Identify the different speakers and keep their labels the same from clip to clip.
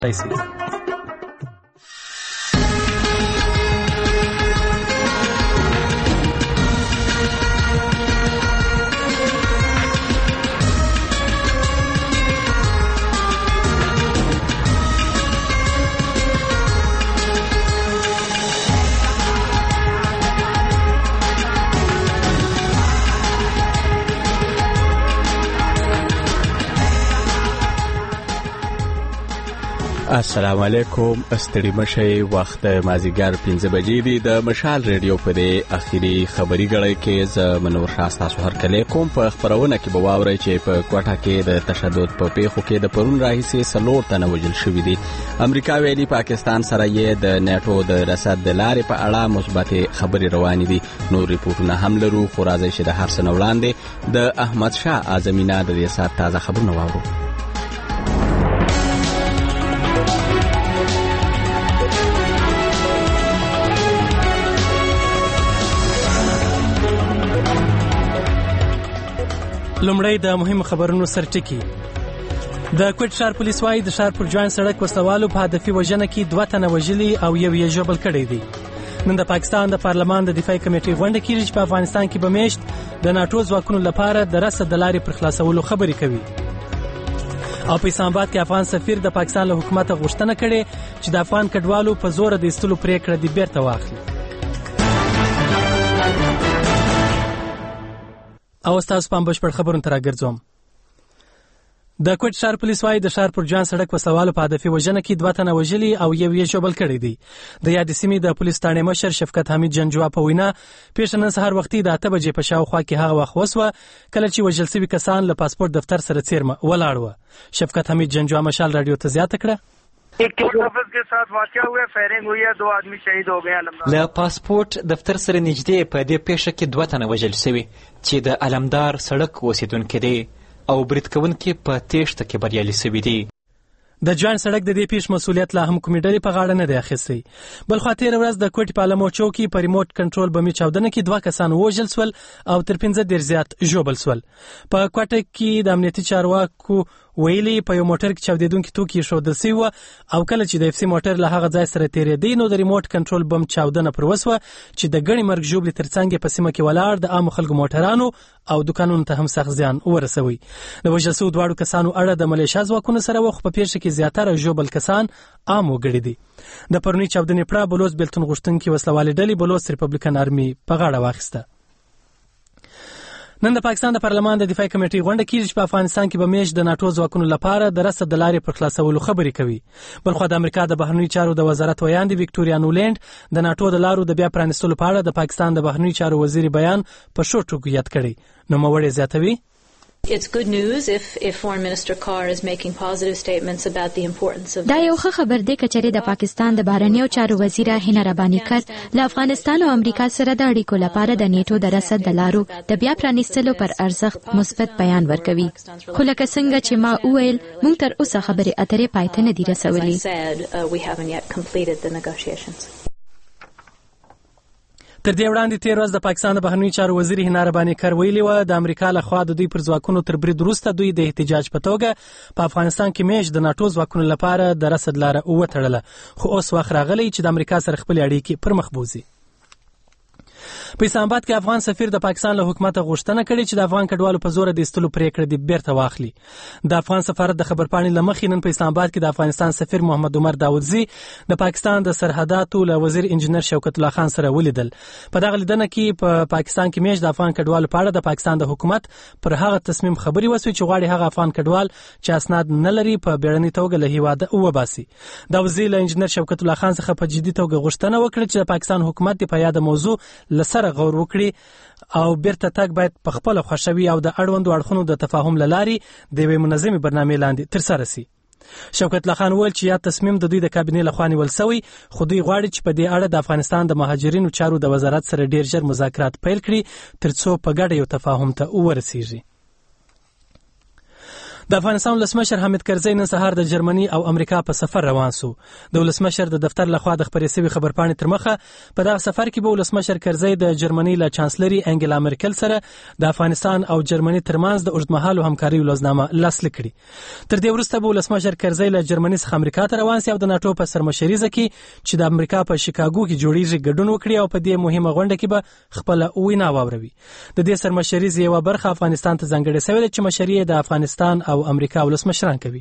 Speaker 1: السلام علیکم. ستړي مشئ. وخت مازیګر 5 بجې دی. د مشال ریډیو په دې اخیری خبري غړی کې زه منور شاه تاسو هر کله کوم په خبرونه کې به واورئ چې په کوټه کې د تشدد په پیښو کې د پرون راهیسې 4 تنه وژل شوي دي. امریکا ویلي پاکستان سره یې د نیټو د رسد د لارې په اړه مثبت خبري روانې دي. نور ریپورتونه هم لرو، خو راځي چې د هر څه نه وړاندې د احمد شاه اعظمینه د دې ساعت تازه خبرونه واورو.
Speaker 2: لومړی د مهمو خبرونو سرټکی. د کوټ ښار پولیس وايي د ښار پر جوان سړک وسلوالو په هدفي وژنه کې 2 تنه وژلي او یو یې ژوبل کړی دی. نن د پاکستان د پارلمان د دفاعي کمیټې غونډه کیږي چې په افغانستان کې به میشت د ناټو ځواکونو لپاره د رسد د لارې پر خلاصولو خبرې کوي. او په اسلام آباد کې افغان سفیر د پاکستان له حکومت غوښتنه کړې چې د افغان کډوالو په زور د ایستلو پریکړه د بیرته واخلي. او تاسو په بشپړ خبرونه تر راګرځوم. د کوټ ښار پولیس وايي د ښار پر جوان سړک وسلوالو په هدفي وژنه کې 2 تنه وژلي او یو یې ژوبل کړی دی. د یاد سیمې د پولیس ثانیه مشر شفقت حمید جنجوا په وینا پیښه نن سهار وختي د 8 بجې په شاوخوا کې هغه وخت وسوه کله چې وژل شوي کسان له پاسپورت دفتر سره څیرمه ولاړ وو. شفقت حمید جنجوا مشال رادیو ته زیاته کړه.
Speaker 3: एक ऑफिस के साथ वाक़या हुआ, फायरिंग हुई है, 2 आदमी शहीद हो गए.
Speaker 4: له پاسپورت دفتر سره نږدې په دې پیښه کې 2 تنه وژل شوي چې د علمدار سړک اوسیدونکي دي او برید کوونکي په تېښته کې بریالي شوي دي.
Speaker 2: د جوان سړک د دې پیښ مسؤلیت لا هم کومې ډلې په غاړه نه دی اخیستی. بل خوا تېره ورځ د کوټې په علمو چوکي په ریموټ کنټرول بمي چاودنه کې 2 کسان وژل سول او تر 15 زیات ژوبل سول. په کوټه کې د امنیتي چارواکو ویلي په یو موټر کې چاودېدونکي توکي ښودل سوي وو او کله چې د اف سي موټر له هغه ځای سره تېرېدی نو د ریموټ کنټرول بم چاودنه پر وسوه چې د ګڼې مرګ ژوبلې تر څنګ په سیمه کې ولاړ د عامو خلکو موټرانو او دکانونو ته هم سخت زیان ورسوي. د وژل شوو 2 کسانو اړه د ملیشیا ځواکونو سره وخت په پیښه کې زیاتره ژوبل کسان عام وګړي دي. د پرونی چاودنې پړه بلوچ بیلتون غوښتونکي وسلوالې ډلې بلوچ ریپبلیکن آرمي په غاړه واخیسته. نن د پاکستان د پارلمان د دفاعي کمیټې غونډه کیږي چې په افغانستان کې به میشت د ناټو ځواکونو لپاره د رسد د لارې پر خلاصولو خبرې کوي. بلخو د امریکا د بهرنیو چارو د وزارت ویاندې وکټوریا نولینډ د ناټو د لارو د بیا پرانیستلو په اړه د پاکستان د بهرنیو چارو وزیر بیان په ښو ټکو یاد کړی. نوموړی زیاتوي
Speaker 5: It's good news if Foreign Minister Carr is making positive statements about the importance of.
Speaker 6: دا یو ښه خبر دی کچېرې د پاکستان د بهرنیو چارو وزیر هینا ربانی کر له افغانستان او امریکا سره د اړیکو لپاره د نیټو د رسد د لارو د بیا پرانیستلو پر ارزښت مثبت بیان ورکوي. خو لکه څنګه چې ما وویل موږ تر اوسه خبرې اترې پای ته نه دي رسولي.
Speaker 5: We haven't yet completed the negotiations.
Speaker 2: تر دې وړاندې تیر ورځ د پاکستان د بهرنیو چارو وزیر هینا ربانی کر ویلي و د امریکا له خوا د دوی پر ځواکونو تر برید وروسته دوی د احتجاج په توګه په افغانستان کې میشت د ناټو ځواکونو لپاره د رسد لاره وتړله. خو اوس وخت راغلی چې د امریکا سره خپل اړیکې پر مخ بوزي. په اسلام آباد کې افغان سفیر د پاکستان له حکومت غوښتنه کړې چې د افغان کډوالو په زور د ایستلو پریکړه د بیرته واخلي. د افغان سفارت د خبرپاڼې له مخې نن په اسلام آباد کې د افغانستان سفیر محمد عمر داودزی د پاکستان د سرحداتو له وزیر انجنیر شوکت الله خان سره ولیدل. په دغه لیدنه کې په پاکستان کې میشت د افغان کډوالو په اړه د پاکستان د حکومت پر هغه تصمیم خبري وسوي چې غواړي هغه افغان کډوال چې اسناد نه لري په بیړنۍ توګه له هیواده وباسي. داودزی له انجنیر شوکت الله خان څخه په جدي توګه غوښتنه وکړه چې د پاکستان حکومت په یاد موضوع لسره غور وکړي او بیرته تګ باید په خپل خوښوي او د اړوندو اړخونو د تفاهم له لارې د یوې منظمې برنامې لاندې ترسره شي. شوکت الله خان وویل چې یا تصمیم د دوی د کابینې لخوا نیول شوی خو دوی غواړي چې په دې اړه د افغانستان د مهاجرینو چارو د وزارت سره ډیر ژر مذاکرات پیل کړي ترڅو په ګډه یو تفاهم ته ورسیږي. د افغانستان ولسمشر حامد کرزي نن سهار د جرمني او امریکا په سفر روان سو. د ولسمشر د دفتر لخوا د خبرې شوی خبرپاڼې تر مخه په دغه سفر کې به ولسمشر کرزي د جرمني له چانسلري انګلا مرکل سره د افغانستان او جرمني ترمنځ د اوږدمهالو همکاري ولزنامه لاسلیک کړي. تر دې وروسته به ولسمشر کرزي له جرمني څخه امریکا ته روان سي او د ناتو په سرمشريزه کې چې د امریکا په شیکاګو کې جوړیږي ګډون وکړي او په دې مهمه غونډه کې به خپل وینا واوروي. د دې سرمشريزه یو برخه افغانستان ته ځانګړې شوې ده چې مشري د افغانستان او امریکا ولسمشران کوي.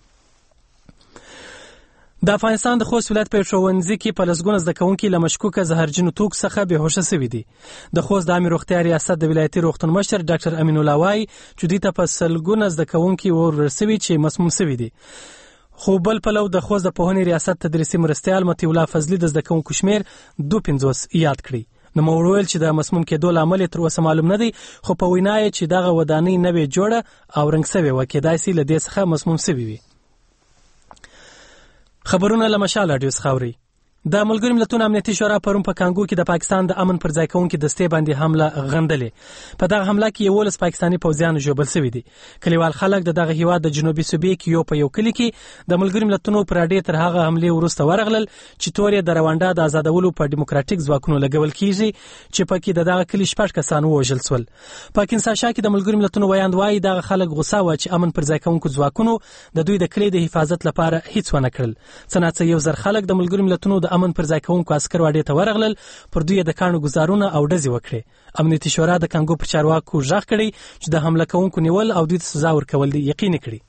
Speaker 2: د افغانستان د خوست ولایت په ښوونځي کې په لسګونه زده کوونکي له مشکوکه زهرجنو توکو څخه بېهوشه شوي دي. د خوست د عامې روغتیا ریاست د ولایتي روغتون مشر ډاکټر امین الله وایي چې دوی ته په سلګونه زده کوونکي ورسوي چې مسموم شوي دي. خو بل پلو د خوست د پوهنې ریاست تدریسي مرستیال مطیع الله فضلي د زده کوونکو شمېر 250 یاد کړی. نو موړول چې د مسموم کېدو لامل تر اوسه معلوم نه دی، خو په وینا یې چې دغه ودانۍ نوې جوړه او رنګ سوې وه، کېدای سي له دې څخه مسموم سوي وي. خبرونه له مشال راډیو څخه اورئ. د ملګرو ملتونو امنیتي شورا پرون په کانګو کې د پاکستان د امن پر ځای کوونکي دستې باندې حمله غندلې. په دغه حمله کې 11 پاکستاني پوځیان ژوبل شوي دي. کلیوال خلک د دغه هیواد د جنوبي صوبې کې په یو کلی کې د ملګرو ملتونو پر اډې تر هغه حملې وروسته ورغلل چې تورې د روانډا د آزادولو په ډیموکراتیک ځواکونو لګول کیږي چې پکې د دغه کلی 6 کسان ووژل شول. په کینشاسا کې د ملګرو ملتونو ویاند وایي دغه خلک غوسه و چې امن پر ځای کوونکو ځواکونو د دوی د کلی د حفاظت لپاره هیڅ ونه کړل. څنګه 1000 خلک د ملګرو ملتونو د امن پر ځای کوونکو عسکر واډې ته ورغلل، پر دوی د کانو گزارونه او ډزې وکړې. امنیتي شورا د کانګو پر چارواکو غږ کړی چې د حمله کوونکو نیول او دوی ته سزا ورکول دي یقیني کړي.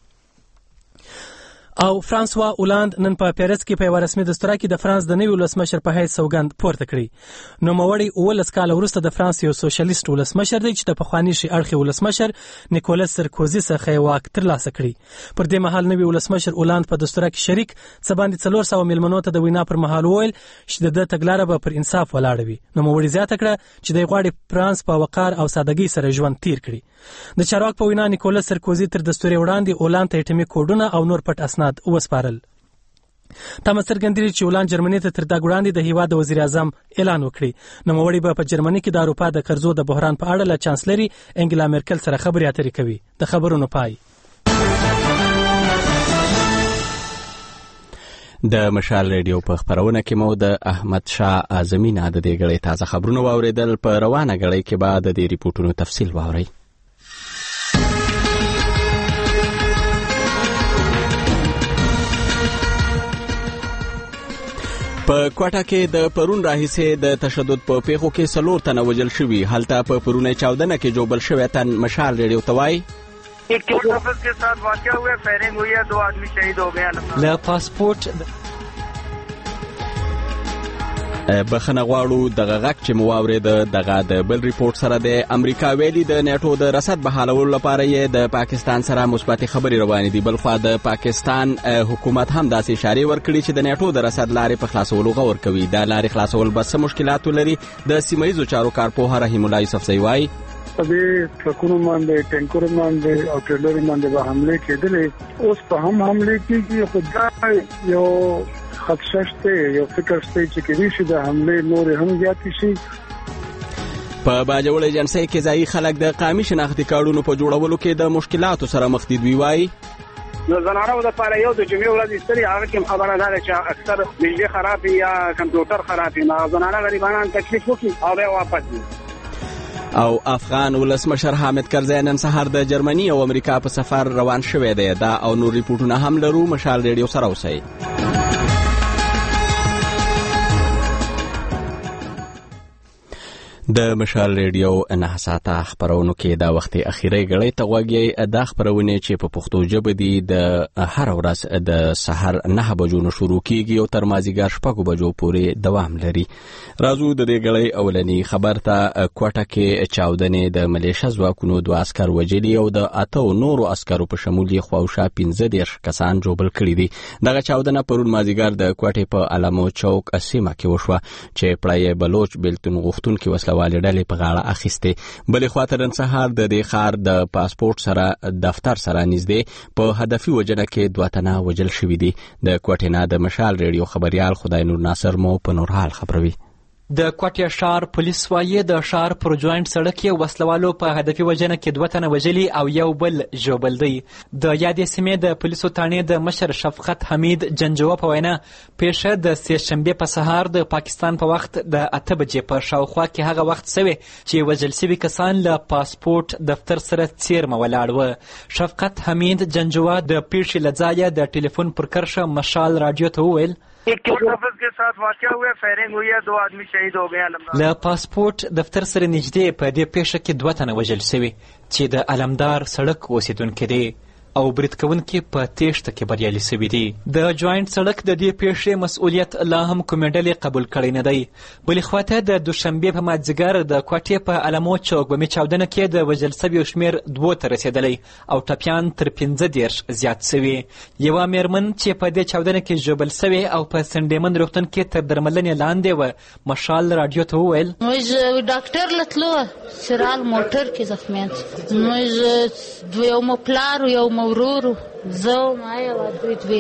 Speaker 2: او فرانسوا اولاند نن په پیرس کې په یو رسمي دستور کې د فرانس د نوي ولسمشر په حیث سوګند پورته کړی. نو موړی 19 کال وروسته د فرانس یو سوشلیست ولسمشر دی چې د پخوانی شي اړخي ولسمشر نیکولاس سرکوزي څخه واک ترلاسه کړی. پر دې مهال نوي ولسمشر اولاند په دستور کې شریک څه باندې 400 میلمنو ته د وینا پر مهال وویل چې د تګلارې به پر انصاف ولاړ وي. نو موړی زیاته کړه چې د غواړي فرانس په وقار او سادهګۍ سره ژوند تیر کړي. د چارواک په وینا نیکولاس سرکوزي تر دستور وړاندې اولاند ته اټومي کوډونه او نور پټ اسناد وسپارل. تاسو څرګندوي چې اولاند جرمني ته تر دا وړاندې د هیواد وزیر اعظم اعلان وکړي. نو موړي به په جرمني کې د اروپا د قرضو د بحران په اړه له چانسلري انګلا مرکل سره خبرې اترې کوي. د خبرونو پای.
Speaker 1: د مشال ریډیو په خبرونه کې مو د احمد شاه اعظمي نه د دې غړي تازه خبرونه واوریدل. په روانه غړي کې بعد د دې ریپورتونو تفصیل واورئ. په کوټه کې د پرون راهیسې د تشدد په پیښو کې 4 تنه وژل شوي. هلته په پرونی چاودنه کې جوړل شوی تن مشال ریډیو ته وایي
Speaker 3: एक ऑफिस के साथ वाकया हुआ, फायरिंग हुई है, 2 आदमी शहीद हो गए.
Speaker 4: له پاسپورت
Speaker 1: بخنه غواړو دغه غږ چې مو واورید دغه د بل ریپورت سره د امریکا ویلي د نیټو د رصد بحالولو لپاره یې د پاکستان سره مثبت خبرې روانې دي. بلخو د پاکستان حکومت هم داسې اشاره ورکړي چې د نیټو د رصد لارې په خلاصولو غور کوي. دا لارې خلاصول بس مشکلات لري. د سیمایي چارو کارپوه رحیم الله یوسفزئی وایي
Speaker 7: په ټرکونو باندې ټانکرو باندې او ټریلر باندې به حمله کېدلې. اوس په هم حمله کېږي. خو یو خدشه شته، یو فکر شته چې کېږي چې د حمله نور هم زیاتې شي.
Speaker 1: په باجوړ ایجنسۍ کې ځایي خلک د قومي شناختي کارډونو په جوړولو کې د مشکلاتو سره مخ دي. دوی وایي
Speaker 3: نو زنانو د پاره یو د جمعې ورځ ستړي هغه کوم خبره ده چې اکثر بجلی خراب یا کمپیوټر خراب نه زنانه غریبانان تکلیف وکړي او بیا واپس دي.
Speaker 1: او افغان ولسمشر حامد کرزي نن سهار د جرمني او امریکا په سفر روان شوی دی. دا او نور ریپورتونه هم لرو. مشال ریډیو سره اوسئ. د مشال ریډیو نه ساته خبرونو کې دا وخت اخیری غړې ته وګورئ. دا خبرونه چې په پښتو ژبه دي د هر ورځ د سحر 9 بجو نه شروع کیږي او تر مازیګر 6 بجو پورې دوام لري. راځو د دې غړې اولنی خبر ته. کوټه کې چاودنې د ملیشیا ځواکونو 2 عسكر وژلي او د 8 نورو عسکرو په شمول یې خواوشا 15 کسان جوړل کړي دي. دغه چاودنه پرون مازیګر د کوټې په علامو چوک سیمه کې وشوه چې پړای بلوچ بلتون غوښتون کې وسلوال ډلې په غاړه اخیسته. بلې خواته نن سهار د دې ښار د پاسپورت سره دفتر سره نږدې په هدفي وجنه کې 2 تنه وژل شوي دي. د کوټې نه د مشال ریډیو خبريال خدای نور ناصر مو په نورحال خبروي.
Speaker 4: د کوټیا ښار پولیس وایي د ښار پر جوینټ سړک یې وسلوالو په هدفي وژنه کې 2 تنه وژلي او یو بل ژوبل دی. د یادې سیمې د پولیسو تانې د مشر شفقت حمید جنجوه په وینا پیښه د سهشنبې په سهار د پاکستان په وخت د 8 بجې په شاوخوا کې هغه وخت سوی چې وژل سوي کسان له پاسپورت دفتر سره څیرمه ولاړ و. شفقت حمید جنجوه د پیښې له ځایه د ټلیفون پر کرښه مشال رادیو ته وویل
Speaker 3: के साथ वाकया हुआ, फायरिंग हुई है, 2 आदमी शहीद हो गए.
Speaker 4: له پاسپورت دفتر سره نږدې په دې پیښه کې 2 تنه وژل شوي چې د علمدار سړک اوسیدونکي دي او برید کوونکي په تېښته کې بریالي شوي دي. د جوینټ سړک د دې پیښې مسؤلیت لا هم کومې ډلې قبول کړی نه دی. بلې خواته د دوشنبې په مازدیګر د کوټې په علمو چوک بمي چاودنه کې د وژل شویو شمېر 2 ته رسېدلی او ټپیان تر 15 زیات شوي. یوه مېرمن چې په دې چاودنه کې ژوبل شوې او په سنډیمن روغتون کې تر درملنې لاندې وه مشال رادیو ته وویل
Speaker 8: موږ ډاکټر لتلو سرال موټر کې زخمیان موږ یو مو پلار یو ورورو زه ما یو دوی.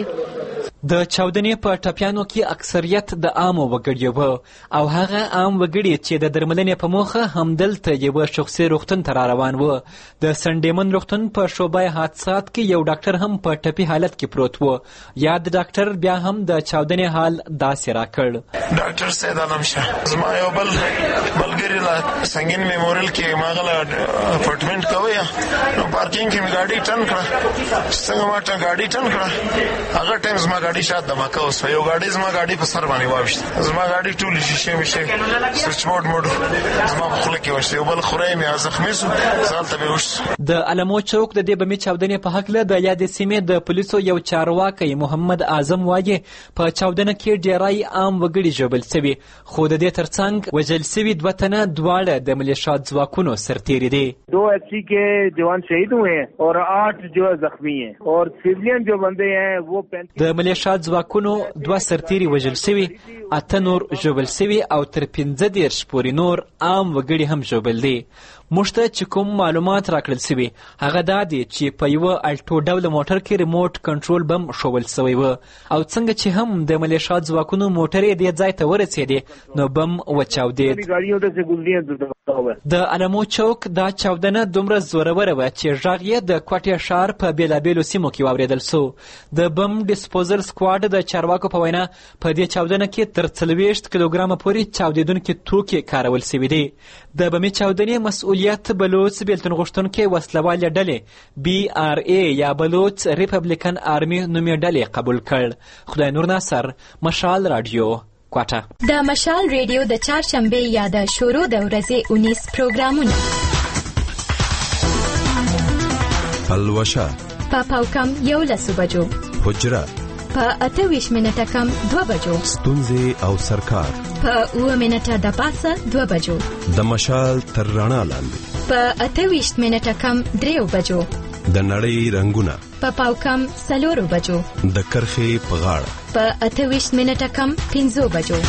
Speaker 4: د چاودنې په ټپیانو کې اکثریت د عامو وګړیو و او هغه عام وګړي چې د درملنې په موخه همدلته یوه شخصي روغتون ته را روان و. د سنډیمن روغتون په شعبه حادثات کې یو ډاکټر هم په ټپي حالت کې پروت و. یاد ډاکټر بیا هم د چاودنې حال داسې راکړ.
Speaker 9: ډاکټر سید عالم شاه زما یو بلګری لا سنگین میموریل کې ماغله اپارټمنټ کوي نو پارکینګ کې ګاډي ټن کړه څنګه ما ټن ګاډي ټن کړه هغه ټایم زما ګاډي شاته دماکه اوس یو ګاډي زما ګاډي په سر باندې واوښته زما ګاډي ټول شیشه میشه سویچ بورډ زما په خوله کې وشته یو بل خورای مې زخمي شو ځالته به وشت. د علمو چوک د دې بمي چاودنې په هکله د یادې سیمې د پولیسو یو چارواکی محمد اعظم وایي په چاودنه کې ډیری عام وګړي ژوبل شوي خو د دې ترڅنګ وژل شوي 2 تنه دواړه د ملیشات ځواکونو سرتیري دي. 2
Speaker 3: FC के जवान शहीद हुए हैं और 8 जो जख्मी हैं और सिविलियन जो बंदे हैं वो 35.
Speaker 4: د ملیشات ځواکونو 2 سرتیري وژل شوي 8 نور ژوبل شوي او تر 15 پورې نور عام وګړي هم ژوبل دي. موږ ته چې کوم معلومات راکړل شوي هغه دا دی چې په یوه الټو ډوله موټر کې ریموټ کنټرول بم ښوول شوی و او څنګه چې هم د ملیشات ځواکونو موټر یې دې ځای ته ورسېدې نو بم وچاودېد. د علمو چوک دا چاودنه دومره زوروره وه چې غږ یې د کوټیا ښار په بېلابېلو سیمو کې واورېدل سو. د بم ډسپوزل سکواډ د چارواکو په وینا په دې چاودنه کې تر 40 کیلوګرامه پورې چاودېدونکي توکي کارول شوي دي. د بمي چاودنې مسؤلیت بلوچ بیلتون غوښتونکي وسلوالې ډلې BRA یا بلوچ ریپبلیکن آرمي نومې ډلې قبول کړ. خدای نور ناصر مشال رادیو کوټه.
Speaker 6: د مشال ریډیو د چهارشنبې یا د شروع د ورځې 19 پروګرامونه
Speaker 10: الوشا
Speaker 6: په پاوکم 11 بجو
Speaker 10: حجره
Speaker 6: په 28 منټه کم 2 بجو
Speaker 10: ستونزې او سرکار
Speaker 6: په 9 منټه د پاسه 2 بجو
Speaker 10: د مشال تر رڼا لاندې
Speaker 6: په 28 منټه کم 3 بجو
Speaker 10: د نړۍ رنگونه
Speaker 6: په پاوکم 4 بجو
Speaker 10: د کرخې په غاړه
Speaker 6: په 28 منټه کم 15 بجو.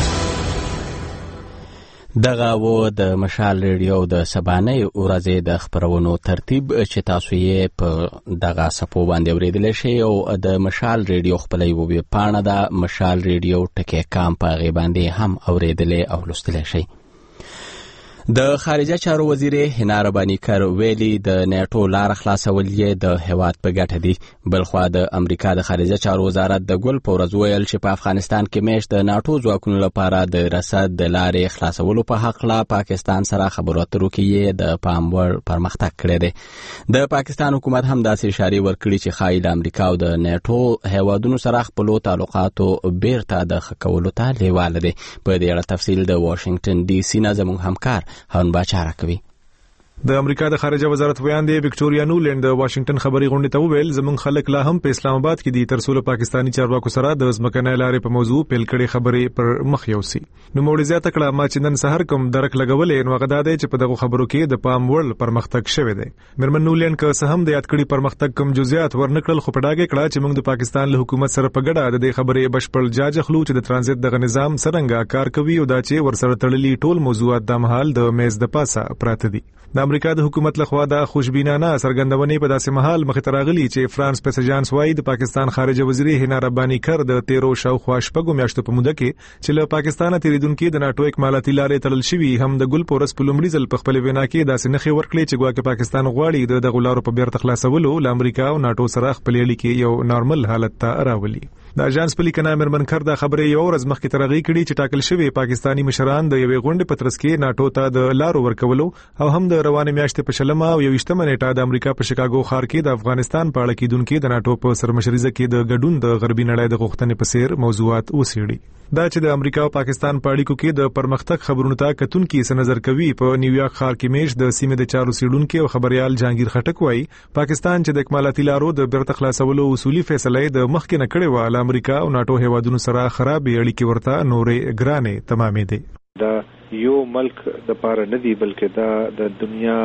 Speaker 1: دغه و د مشال ریډیو د سبانۍ ورځې د خبرونو ترتیب چې تاسو یې په دغه صفو باندې اوریدلی شئ او د مشال ریډیو خپله یوه ویب پاڼه ده مشال ریډیو ټکی کام په هغې باندې هم اوریدلی او لوستلی شئ. د خارجه چارو وزیر حنا رباني کر ویلي د نیټو لار خلاصول یې د هیواد په ګټه دي. بلخوا د امریکا د خارجه چارو وزارت د ګل په ورځ ویل چې په افغانستان کې میاشت د ناټو ځواکونو لپاره د رسد د لارې خلاصولو په هکله پاکستان سره خبرو اترو کې یې د پام وړ پرمختګ کړی دی. د پاکستان حکومت هم داسې اشارې ورکړي چې ښایي د امریکا او د نیټو هیوادونو سره خپلو تعلقاتو بیرته د ښه کولو ته لیواله دی. په دې اړه تفصیل د واشنګټن ډي سي نه زموږ همکار هارون باچا راکوي.
Speaker 11: د امریکا د خارجه وزارت ویان دی وکټوریا نولند د واشنگټن خبري غونډې ته وویل زموږ خلک لا هم په اسلام آباد کې دي تر څو پاکستانی چارواکو سره د ځمکنۍ لارې په موضوع پیل کړي خبرې پر مخ یوسي. نو موږ زیاته کړه ما چې نن سحر کوم درک لګولې نو غدا دی چې په دغه خبرو کې د پام وړ پرمختګ شوی دی. مرمن نولند که څه هم د یاد کړي پرمختګ کم جزئیات ورنکړل خو په ډاګه کړه چې موږ د پاکستان له حکومت سره په ګډه د دې خبرې بشپړ جاج اخلو چې د ترانزیت دغه نظام څنګه کار کوي او دا چې ورسره تړلي ټول موضوعات د مهال د میز د پاسه پراته دي. د د امریکا د حکومت لخوا د خوشبینانه سرګندونې په داسې مهال مخې ته راغلي چې فرانس پیسجانس وايي د پاکستان خارجه وزیر هینا ربانی کر د 13 شاوخوا شپږو میاشتو په موده کې چې له پاکستانه تیریدونکو د ناتو اکمالاتي لارې تړل شوی هم د ګل پورس په لومړي ځل په خپل وینا کې داسې نخې ورکړي چې ګواکې پاکستان غواړي د غلارو په بیرته خلاصولو له امریکا او ناتو سره خپل اړیکې یو نارمل حالت ته راولي. د اژانس په لیکنه امرمن کر د خبرې یو ورځ مخکې ترغی کړي چې ټاکل شوی پاکستانی مشران د یوې غونډې په ترڅ کې ناتو ته د لارو ورکولو او هم د روانې میاشتې په شلمه او 28 نیټه د امریکا په شیکاګو ښار کې د افغانستان په اړه کېدونکو د ناتو په سرمشريزه کې د ګډون د غربي نړۍ د غوښتنې په څیر موضوعات وسیړي. دا چې د امریکا او پاکستان په اړیکو کې د پرمختګ خبرونو ته کتونکو څه نظر کوي. په نیویارک ښار کې میش د سیمې د چارو سیډونکو او خبريال جهانگیر خټک وایي پاکستان چې د اکمالاتي لارو د بیرته خلاصولو اصولي فیصله د مخکې نه کړې و له امریکا او ناتو هیوادونو سره خراب اړیکې ورته نورې ګرانې تمامې دي.
Speaker 12: دا یو ملک د پاره نه دی بلکې دا د دنیا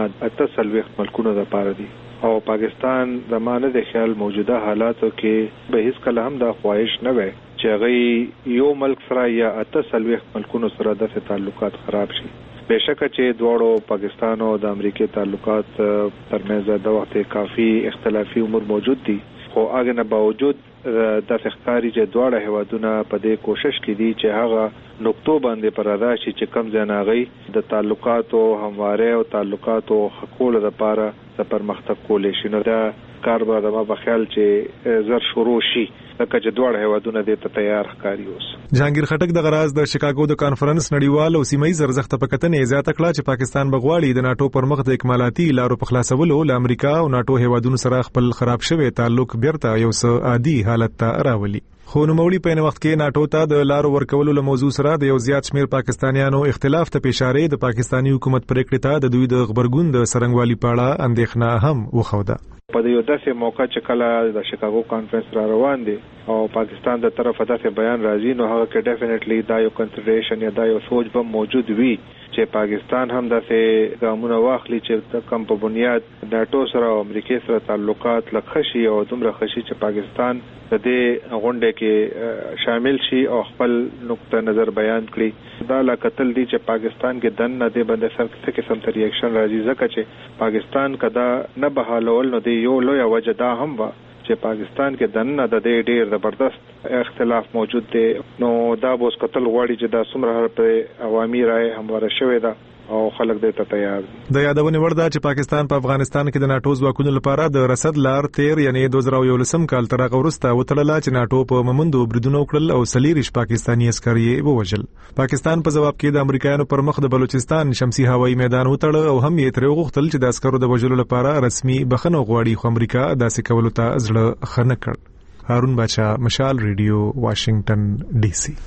Speaker 12: 48 ملکونو د پاره دی او پاکستان زمانه د خیال موجوده حالاتو کې به هیڅ کله هم د خواهش نه وي چې غي یو ملک سره یا 48 ملکونو سره د تعلقات خراب شي. بهشکه چې دواړو پاکستان او د امریکای تعلقات ترمنځ د وخت کافي اختلافي امور موجود دي خو هغه نه باوجود د ښکاری چې دواړه هیوادونه په دې کوشش کې دي چې هغه نقطو باندې پراده شي چې کم ځناغي د تعلقاتو همواره او تعلقاتو حقوق لپاره د پرمختګ کولې شي. نو دا کار به د ما په خیال چې زر شروع شي لکه چې دواړه هیوادونه دې ته تیار ښکاری اوس.
Speaker 11: جهانگیر خټک د غراز د شیکاګو د کانفرنس نړیوال او سیمایي ارزښت په کتنې زیاته کړه چې پاکستان بغواړي د ناتو پر مخ د اکمالاتي لارو په خلاصولو له امریکا او ناتو هیوادونو سره خپل خراب شوی تعلق بیرته یو څه عادي حالت ته راولي. خو نوموړي په وخت کې ناتو ته د لارو ورکولو له موضوع سره د یو زیات شمیر پاکستانیانو اختلاف ته پیشاره د پاکستانی حکومت پریکړه ته د دوی د خبرګون د سرنګوالي په اړه اندېښنه هم وخوده.
Speaker 12: په یو داسې موقع چې کله د شیکاګو کانفرنس را روان دي او پاکستان د طرفه داسې بیان راځي نو هغه کې ډیفینیټلی دا یو کنسیډریشن یا دا یو سوچ به موجود وي چې پاکستان هم داسې ګامونه واخلي چې د کم په بنیاد ناتو سره او امریکای سره تعلقات لخشي او دومره خشي چې پاکستان د دې غونډه کې شامل شي او خپل نقطه نظر بیان کړي. دا لا قتل دي چې پاکستان کې دن نه دی باندې سر څه قسم ته ریاکشن راځي ځکه چې پاکستان کدا نه بحالول نو دی یو لوی وجه دا هم و چې پاکستان کې دنه د دې ډېر زبردست اختلاف موجود دی. نو دا بوس قتل غواړي چې دا څومره په عوامي رائے همواره شوې ده او خلک دې ته تیار دي.
Speaker 11: د یادونې وړ ده چې پاکستان په افغانستان کې د ناتو ځواکونو لپاره د رسد لار تیر یعنی 2011 کال تر هغه وروسته وتړله چې ناتو په ممندو بریدونو کړل او سلیریش پاکستانی عسکر یې ووژل. پاکستان په جواب کې د امریکایانو پر مخ د بلوچستان شمسي هوایي میدان وتړ او هم یې تر غوښتل چې د عسکرو د وژلو لپاره رسمي بخښنه غواړي خو امریکا داسې کولو ته زړه خنه کړ. هارون بچا، مشال ریډیو، واشنگټن ډي سي.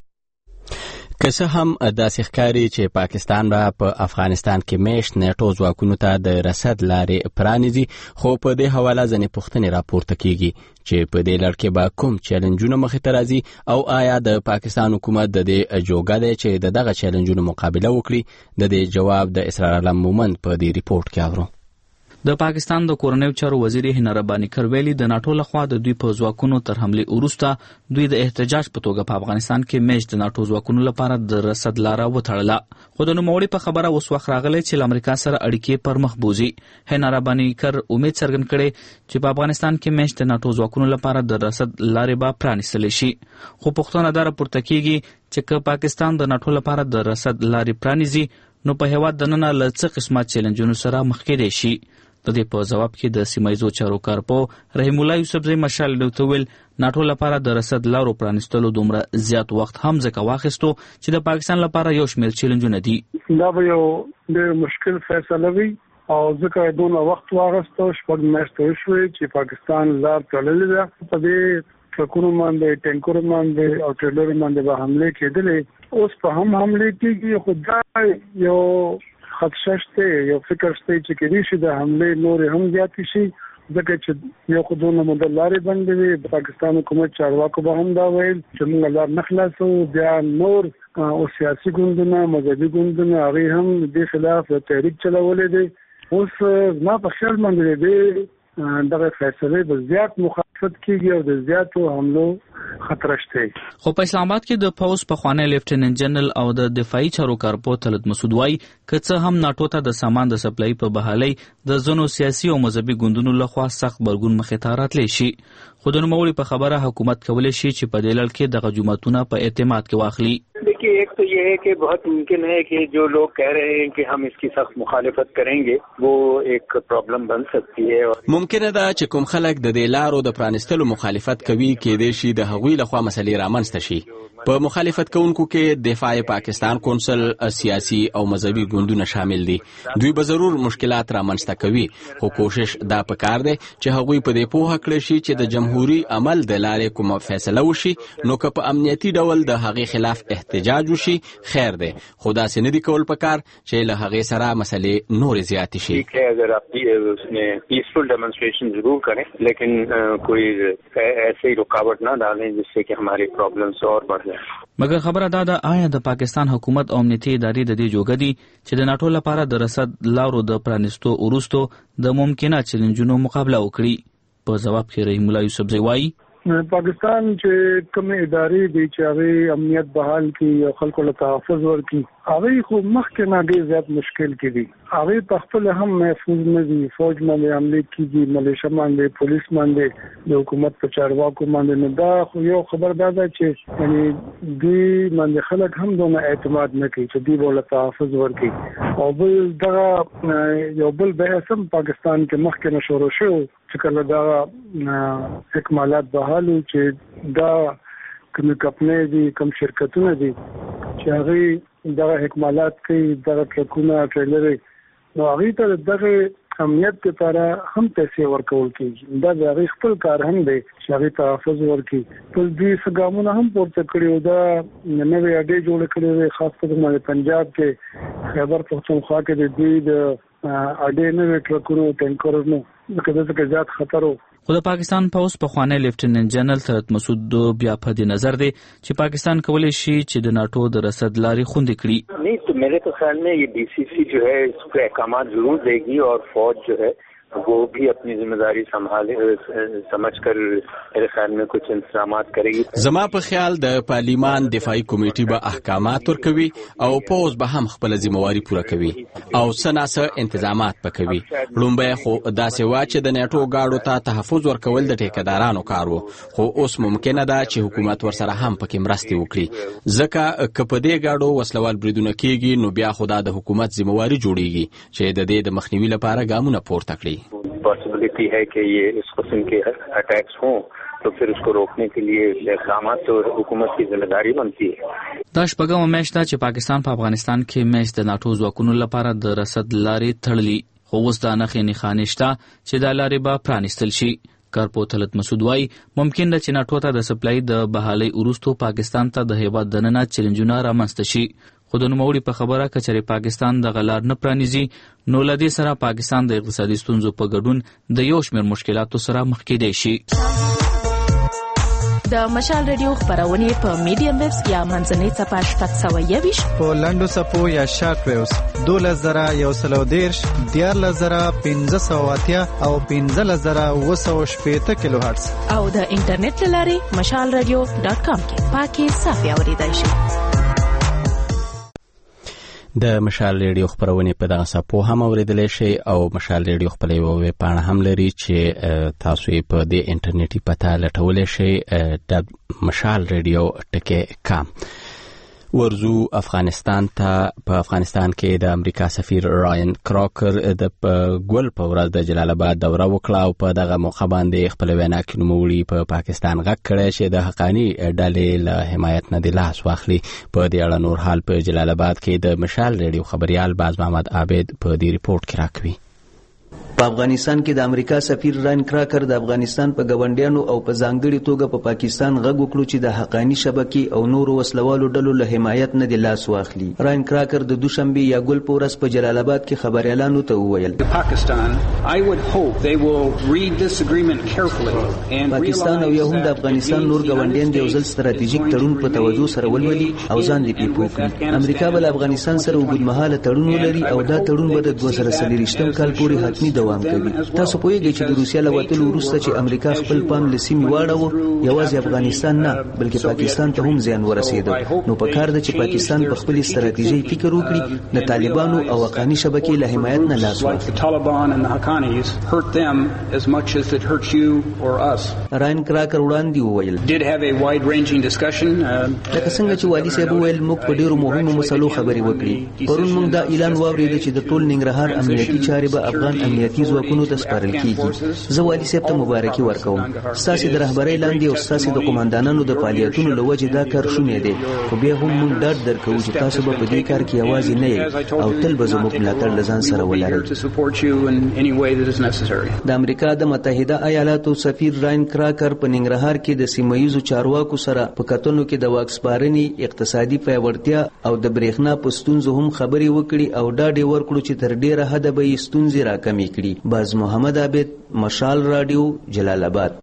Speaker 1: که څه هم داسې ښکاري چې پاکستان به په افغانستان کې میشت نیټو ځواکونو ته د رسد لارې پرانیزي خو په دې حواله ځینې پوښتنې راپورته کیږي چې په دې لړ کې به کوم چیلنجونه مخې ته راځي او آیا د پاکستان حکومت د دې جوګه دی چې د دغه چیلنجونو مقابله وکړي. د دې جواب د اسرار علم مومند په دې ریپورت کې اورو.
Speaker 13: د پاکستان د کورنیو چارو وزیر هینا ربانی کر ویلي د ناتو لخوا د دوی په ځواکونو تر حمله وروسته دوی د احتجاج په توګه په افغانستان کې میش د ناتو ځواکونو لپاره د رسد لاره وتړله. خو د نوموړي په خبره اوس وخت راغلی چې امریکا سره اړیکې پر مخ بوزي. هینا ربانی کر امید څرګند کړي چې په افغانستان کې میش د ناتو ځواکونو لپاره د رسد لارې به پرانیستل شي. خو پوښتنه دا راپورته کیږي چې که پاکستان د ناتو لپاره د رسد لارې پرانیزي نو په هیواد دننه له څه قسمه چیلنجونو سره مخ کېدای شي. د دې په جواب کې د سیمایي چارو کارپو رحیم الله یوسفزی مشال ډوتویل ناتو لپاره د رسد لارو پرانیستلو دومره زیات وخت هم ځکه واخیستو چې د پاکستان لپاره یو شمېر چیلنجونه دي.
Speaker 7: دا به یو ډېر مشکل فیصله وي او ځکه دونه وخت واغستو شپږ میاشتې شوې چې پاکستان لار تړلې ده. په دې ټرکونو باندې ټینکرو باندې او ټریلرو باندې به حمله کېدلې اوس په هم حمله کېږي خو دا یو خدشش ته یو فکر شته چې کېږي چې د حمله نور هم زیات شي ځکه چې یو خودونه مدلارې باندې وي. پاکستان حکومت چارواکو به هم دا ویل چې موږ لار نه خلاصو. بیا نور او سیاسي ګوندونه مذهبي ګوندونه هغه هم د خلاف تحریک چلولې دي. اوس ما په خیال باندې دغه فیصله به زیات مخالف مخالفت کیږي او د زیاتو حملو خطر شته.
Speaker 13: خو په اسلام آباد کې د پوز پخوانی لیفټیننټ جنرال او د دفاعي چارو کارپو طلعت مسعود وايي که څه هم ناټو ته د سامان د سپلای په بهالۍ د ځینو سیاسي او مذهبي ګوندونو لخوا سخت برګون مخې ته راتلی شي، خو د نوموړي په خبره حکومت کولی شي چې په دې لړ کې دغه جماعتونه په اعتماد کې واخلي.
Speaker 14: देखिए, एक तो ये है कि बहुत मुमकिन है कि जो लोग कह रहे हैं कि हम इसकी सख्त मुखालिफत करेंगे वो एक प्रॉब्लम बन सकती है.
Speaker 1: ممکنه ده چې کوم خلک د دې لارو د پرانستلو مخالفت کوي کېدای شي د هغوی لخوا مسلې رامنځته شي. په مخالفت کوونکو کې دفاع پاکستان کونسل، سیاسي او مذهبي ګوندونه شامل دي. دوی به ضرور مشکلات رامنځته کوي، خو کوشش دا پکار دی چې هغوی په دې پوهه کړي شي چې د جمهوریت عمل د لارې کومه فیصله وشي، نو که په امنیتي ډول د هغې خلاف احتجاج وشي خیر دی، خو داسې نه دي کول پکار چې له هغې سره مسلې نورې زیاتې شي.
Speaker 14: ٹھیک ہے، اگر آپ اس میں پیسفل ڈیمونسٹریشن ضرور کریں لیکن کوئی ایسے ہی رکاوٹ نہ ڈالیں جس سے کہ ہماری پرابلمز اور بڑھ جائیں.
Speaker 13: مګر خبره دا ده آیا د پاکستان حکومت او امنیتي ادارې د دې جوګه دي چې د ناټو لپاره د رسد لارو د پرانستو وروستو د ممکنه چیلنجونو مقابله وکړي؟ په جواب کې رحیم الله یوسفزی وایي
Speaker 7: پاکستان چې کوم ادارې دي چې هغه امنیت بحال کړي او خلکو له تحفظ ورکړي، هغه خو مخکې نه ډېر زیات مشکل کې دي. هغه په خپل هم محفوظ نه دي. فوج باندې حمله کیږي، ملیشیا باندې، پولیس باندې، د حکومت په چارواکو باندې. نه دا خو یو خبر ده چې یعنی دوی باندې خلک هم دونه اعتماد نه کوي چې دوی له تحفظ ورکړي. او بل دغه یو بل بحث هم پاکستان کې مخکې نه شروع شو چې کله دا اکمالات بحالو چې دا کوم کمپنۍ دي، کوم شرکتونه دي چې هغه دغه اکمالات کوي، دغه ټرکونه، ټریلرې، نو هغه ته دغه امنیت لپاره هم پیسې ورکول کیږي. دا د هغه خپل کار هم دی چې هغه تحفظ ورکړي. ټول دوی څنګه هم پورته کړی او دا نوې اډې جوړ کړې، خاص کر په پنجاب کې خیبر پختونخوا کې د دوی د اډې نوې ټرکونو، ټینکرونو دغه زیات خطر وو.
Speaker 13: خو د پاکستان پوز پخوانی لیفټیننټ جنرال طلعت مسعود بیا په دې نظر دی چې پاکستان کولی شي چې د ناټو د رسد لارې خوندې کړي.
Speaker 14: نہیں تو میرے تو خیال میں یہ ڈی سی سی جو ہے اس کو احکامات ضرور دے گی اور فوج جو ہے وہ بھی اپنی ذمہ داری سمجھ کر میرے خیال میں کچھ انتظامات کرے گی.
Speaker 1: زما په خیال د پارلیمان دفاعي کمیټې به احکامات ورکوي او پوز به هم خپل ذمہواری پوره کوي او سناسه انتظامات پکوي. لومبه خو داسې وا چې د نیټو گاډو ته تحفظ ورکول د ټیکدارانو کار وو، خو اوس ممکنه ده چې حکومت ورسره هم پکې مرستې وکړي، ځکه که په دې گاډو وسلوال بریدونه کیږي نو بیا خدا د حکومت ذمہواری جوړیږي چې د دې د مخنیوي لپاره ګامونه پورته کړي.
Speaker 14: پاسبلٹی ہے کہ یہ اس قسم کے اٹیکس ہوں تو پھر اس کو روکنے کے لیے اقدامات تو حکومت کی ذمہ داری بنتی ہے.
Speaker 13: دا شپږمه میاشت ده چې پاکستان په افغانستان کې میاشت د ناټو ځواکونو لپاره د رسد لارې تړلي، خو اوس دا نښې نښانې شته چې دا لارې به پرانیستل شي. کارپو طلعت مسعود وايي ممکن ده چې ناټو ته د سپلای د بحالۍ وروستو پاکستان ته د هیواد دننه چیلنجونه رامنځته شي. خو د نوموړي په خبره که چېرې پاکستان دغه لار نه پرانیزي نو له دې سره پاکستان د اقتصادي ستونزو په ګډون د یو شمېر مشکلاتو سره مخ کېدی شي.
Speaker 15: د مشال ریډیو خپرونې په میډیم ویوز یا منځنۍ څپه 721 په لنډو څپو یا شارټ ویوز 12110 14580 او 15780 کیلو هرتز او د انټرنیټ لارې mashalradio.com کې پاکي صافي اوریدای شي.
Speaker 1: د مشال ریډیو خبرونه په دغه سپو هم اوریدلی شي او مشال ریډیو خپل یو ویب پاڼه هم لري چې تاسو یې په دې انټرنیټي پته لټولی شئ د مشال ریډیو .com. ورزو افغانستان ته. په افغانستان کې د امریکا سفیر راین کراکر د ګل په ورځ د جلال آباد دوره وکړه او په دغه موخه باندې خپل وینا کې نوموړي په پاکستان غږ کړی چې د حقاني ډلې له حمایت نه د لاس واخلي. په دې اړه نور حال په جلال آباد کې د مشال ریډیو خبريال باز محمد عابد په دې ریپورت کې راکوي.
Speaker 16: په افغانستان کې د امریکا سفیر راین کراکر د افغانستان په ګاونډیانو او په ځانګړي توګه په پاکستان غږ وکړو چې د حقاني شبکې او نورو وسلوالو ډلو له حمایت نه د لاس واخلي. راین کراکر د دوشنبه یا ګل په ورځ په جلال آباد کې خبريالانو ته وویل پاکستان او یا هم د افغانستان نور ګاونډیان د یو ځل ستراتیژیک تړون په توجه سره ولولي او ځان دې پیپو کړي. امریکا بل افغانستان سره اوږدمهاله تړون لري او دا تړون به د 2023 کال پورې حتمي دوام کوي. تاسو پوهیږئ چې د روسیا له وتلو وروسته چې امریکا خپل پام له سیمې واړاوه، یوازې افغانستان نه بلکې پاکستان ته هم زیان ورسېده. نو پکار ده چې پاکستان په خپل ستراتیژي فکر وکړي، د طالبانو او حقانی شبکې له حمایت نه لاس واخلي. راین کراکر وړاندې وویل لکه څنګه چې والي صاحب وویل موږ په ډیرو مهمو مسلو خبرې وکړې. پرون موږ دا اعلان واورېد چې د ټول ننګرهار امنیتي چارې به افغان امنیتي ځواکونو ته سپارل کیږي. زه والي صاحب ته مبارکي ورکوم. ستاسو د رهبرۍ لاندې او ستاسو د قوماندانانو د فعالیتونو له وجې دا کار شونی دی، خو بیا هم موږ ډاډ درکوو چې تاسو به په دې کار کې یوازې نه یې او تل به زموږ ملاتړ له ځان سره ولرئ. د امریکا د متحده ایالاتو سفیر راین کراکر په ننګرهار کې د سیمه‌ییزو چارواکو سره په کتنو کې د واکسپارنې، اقتصادي پیاوړتیا او د برېښنا په ستونزو هم خبرې وکړي او ډاډ یې ورکړو چې تر ډیره حده به یې ستونزې راکمې کړي. باز محمد عابد، مشال رادیو، جلال آباد.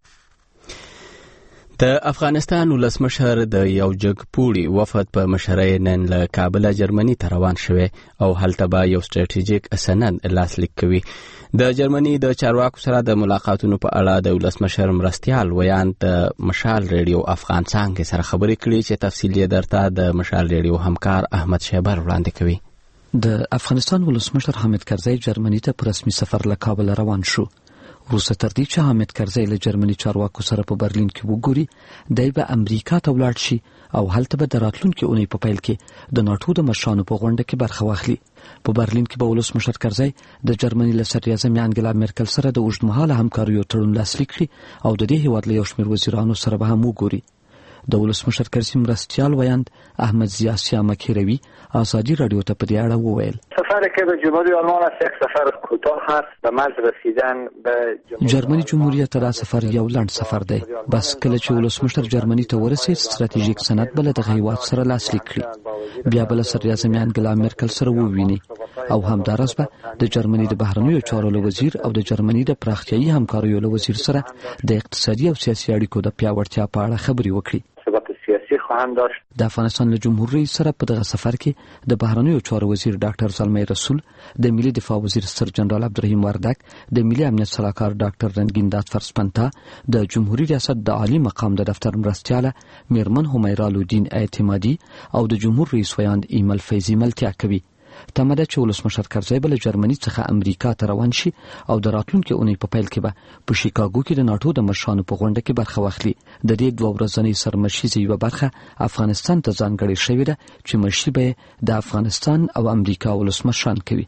Speaker 1: د افغانستان ولسمشر د یو جګ پوړي وفد په مشرۍ نن له کابل جرمني ته روان شوی او هلته به یو ستراتیژیک سند لاسلیک کوي. د جرمني د چارواکو سره د ملاقاتونو په اړه د ولسمشر مرستیال ویان د مشال ریډیو افغان څانګې سره خبرې کړې چې تفصیل یې درته د مشال ریډیو همکار احمد شیبر وړاندې کوي.
Speaker 17: د افغانستان ولسمشر حامد کرزی جرمني ته په رسمي سفر له کابل روان شو. وروسته تر دې چې حامد کرزی له جرمني چارواکو سره په برلین کې وګوري، دی به امریکا ته ولاړ شي او هلته به د راتلونکي اونۍ په پیل کې د ناټو د مشرانو په غونډه کې برخه واخلي. په برلین کې به ولسمشر کرزی د جرمني له صدراعظم انګلا میرکل سره د اوږدمهاله همکاریو تړون لاسلیک کړي او د دې هیواد له یو شمېر وزیرانو سره به هم وګوري. د ولسمشر کرزي مرستیال ویاند احمد ضیا سیامکیروی آزادی رادیو ته په دې اړه وویل
Speaker 14: سفر که به جمهوری آلمان است یک سفر کوتاه است به مرز رسیدن به
Speaker 17: جرمني جمهوریت ته سفر یو لنډ سفر دی. بس کله چې ولسمشر جرمني ته ورسید ستراتیژیک سند بل د هیواد سره لاسلیک کړي، بیا بل صدراعظم انګلا میرکل سره وویني او همدارس به د جرمني د بهرنیو چارو وزیر او د جرمني د پراختیایي همکاریو وزیر سره د اقتصادي او سیاسي اړیکو د پیاوړتیا په اړه خبرې وکړي. د افغانستان له جمهور رئیس سره په دغه سفر کې د بهرنیو چارو وزیر ډاکټر زلمی رسول، د ملي دفاع وزیر سر جنرال عبدالرحیم وردک، د ملي امنیت سلاکار ډاکټر رنگین دادفرس پنتا، د جمهوریت ریاست د عالی مقام د دفتر مرستیاله میرمن همیرا لودین اعتمادي او د جمهور رئیس ویاند ایمل فیضی ملتیا کوي. تمه ده چې ولسمشر کرزی به له جرمني څخه امریکا ته روان شي او د راتلونکي اونۍ په پیل کې به په شیکاګو کې د ناټو د مشرانو په غونډه کې برخه واخلي. د دې 2 ورځنۍ سرمشیزې یوه برخه افغانستان ته ځانګړې شوې ده چې مشري به د افغانستان او امریکا ولسمشران کوي.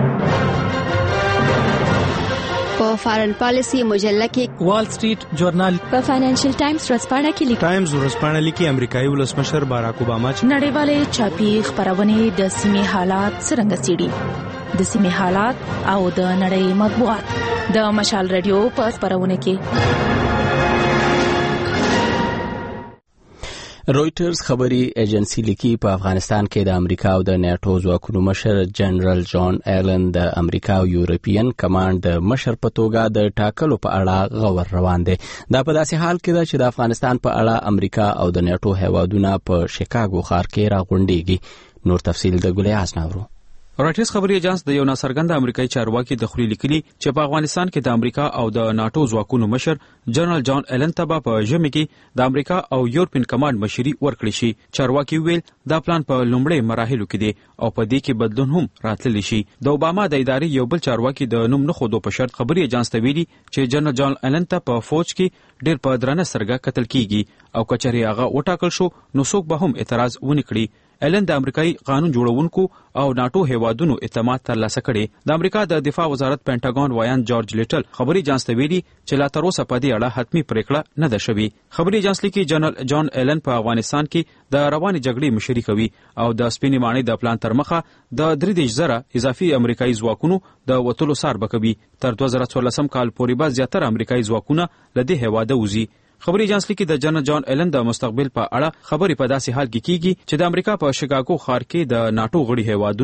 Speaker 18: په فارن پالیسی مجله کې
Speaker 2: وال سټریټ جورنال،
Speaker 6: په فاینانشل ټایمز ورځپاڼه کې لیکي،
Speaker 19: ټایمز ورځپاڼه لیکي امریکایي ولسمشر باراک اوباما چې
Speaker 15: نړیوالې چاپی خبرونه د سیمې حالات څرنګه څېړي، د سیمې حالات او د نړۍ مطبوعات د مشال رادیو په خبرونه کې.
Speaker 1: رويټرز خبري ایجنسی لیکي په افغانستان کې د امریکا او د ناتو ځواکونو مشر جنرال جان ایلن د امریکا او یورپین کمانډ د مشر په توګه د ټاکلو په اړه غور روان دي. دا په داسې حال کې ده چې د افغانستان په اړه امریکا او د ناتو هیوادونه په شیکاګو ښار کې راغونډيږي. نور تفصیل د ګلیاز ناورو.
Speaker 20: راټیس خبري ایجنس د یو ناڅرګند امریکایي چارواکي د خوري لیکلي چې په افغانستان کې د امریکا او د ناتو ځواکونو مشر جنرال جان ایلن ته په ژمي کې د امریکا او یورپین کمانډ مشري ورکړي شي. چارواکي ویل دا پلان په لومړی مراحلو کې دی او په دې کې بدلون هم راتللی شي. د اوباما د ادارې یو بل چارواکي د نوم نه خودو په شرط خبري ایجنس ته ویلي چې جنرال جان ایلن ته په فوج کې ډېر په درنه سترګه کتل کیږي او کچري هغه وټاکل شو نو څوک به هم اعتراض ونه کړي. ایلن د امریکایي قانون جوړونکو او ناتو هیوادونو اعتماد ترلاسه کړي. د امریکا د دفاع وزارت پینټاګون وایان جورج لیټل خبري ایجنس ته ویلي چې لا تر اوسه په دې اړه حتمی پریکړه نه ده شوې. خبري ایجنس لیکي جنرال جان ایلن په افغانستان کې د رواني جګړې مشري کوي او د سپینې ماڼۍ د پلان تر مخه د 3,000 اضافي امریکایي ځواکونو د وټولو سار بکوي. تر 2014 کال پورې به زیاتره امریکایي ځواکونه لدې هیواده وځي. خبري ایجنس لیکي د جنرال جان ایلن د مستقبل په اړه خبرې په داسې حال کې کیږي چې د امریکا په شیکاګو ښار کې د ناتو غړي هیوادونه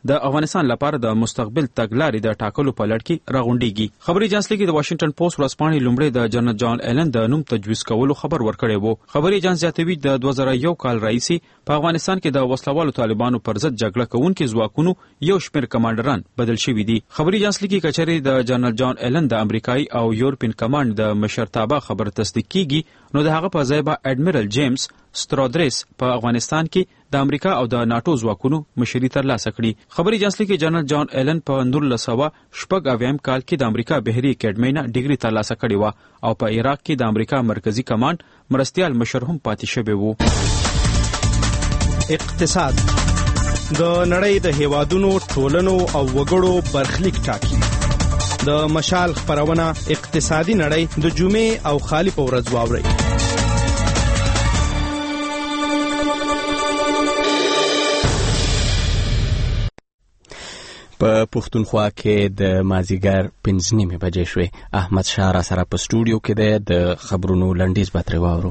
Speaker 20: د افغانستان لپاره د مستقبل تګلارې د ټاکلو په لړ کې راغونډيږي. خبري ایجنسی کې د واشنگټن پوسټ ورځپاڼې لومړی د جنرال جان ایلن د نوم تجویز کولو خبر ورکړی وو. خبري ایجنسی زیاتوي د 2001 کال راهیسې په افغانستان کې د وسلوالو طالبانو پر ضد جګړه کوونکو ځواکونو یو شمېر کمانډران بدل شوي دي. خبري ایجنسی کې کچېرې د جنرال جان ایلن د امریکایي او یورپین کمانډ د مشرتابه خبر تصدیق کیږي نو د هغه په ځای به اډمیرل جیمز سترادریس په افغانستان کې د امریکا او د ناتو ځواکونو مشري ترلاسه کړي. خبري ایجنسی کې جنرال جان ایلن په 1996 کال کې د امریکا بهري اکیډمۍ نه ډیګري ترلاسه کړې و او په عراق کې د امریکا مرکزی کمانډ مرستیال مشر هم پاتې شوی وو.
Speaker 21: اقتصاد د نړۍ د هیوادونو ټولنو او وګړو برخلیک ټاکي. د مشال خبرونه اقتصادي نړۍ د جمعې او خالی په ورځ واوري.
Speaker 1: په پښتونخوا کې د مازیګر 5:30 بجې شوې. احمد شاه را سره په سټوډیو کې د خبرونو لنډیز به ترې واورو.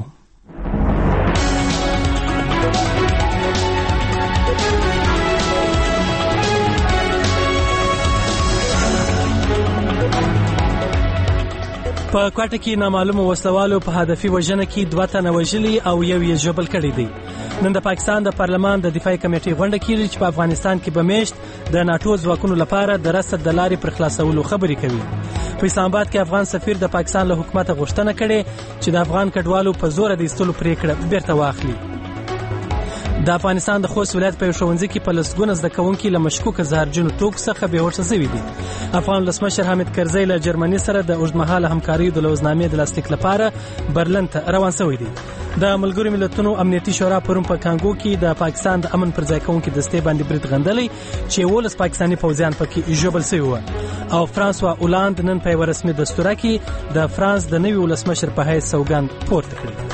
Speaker 2: په کوټه کې نامعلومه وسلوالو په هدفي وژنه کې 2 تنه وژلي او یو یې ژوبل کړی دی. نن د پاکستان د پارلمان د دفاعي کمیټې غونډه کیږي چې په افغانستان کې به میشت د ناتو ځواکونو لپاره د رسد د لارې پر خلاصولو خبرې کوي. په اسلام آباد کې افغان سفیر د پاکستان له حکومت غوښتنه کړې چې د افغان کډوالو په زور د ایستلو پریکړه بیرته واخلي. د افغانستان د خوست ولایت په ښوونځي کې په لسګونه زده کوونکي له مشکوکه زهرجنو توکو څخه بېهوښه شوي دي. افغان ولسمشر حامد کرزی له جرمني سره د اوږدمهاله همکاریو د لوزنامې د لاسلیک لپاره برلن ته روان شوی دی. د ملګرو ملتونو امنیتي شورا پرون په کانګو کې د پاکستان د امن پر ځای کوونکي دستې باندې برید غندلی چې 18 پاکستاني پوځیان پکې ژوبل شوي وو. او فرانسوا اولاند نن په یوه رسمي دستوره کې د فرانس د نوي ولسمشر په حیث سوګند پورته کړی.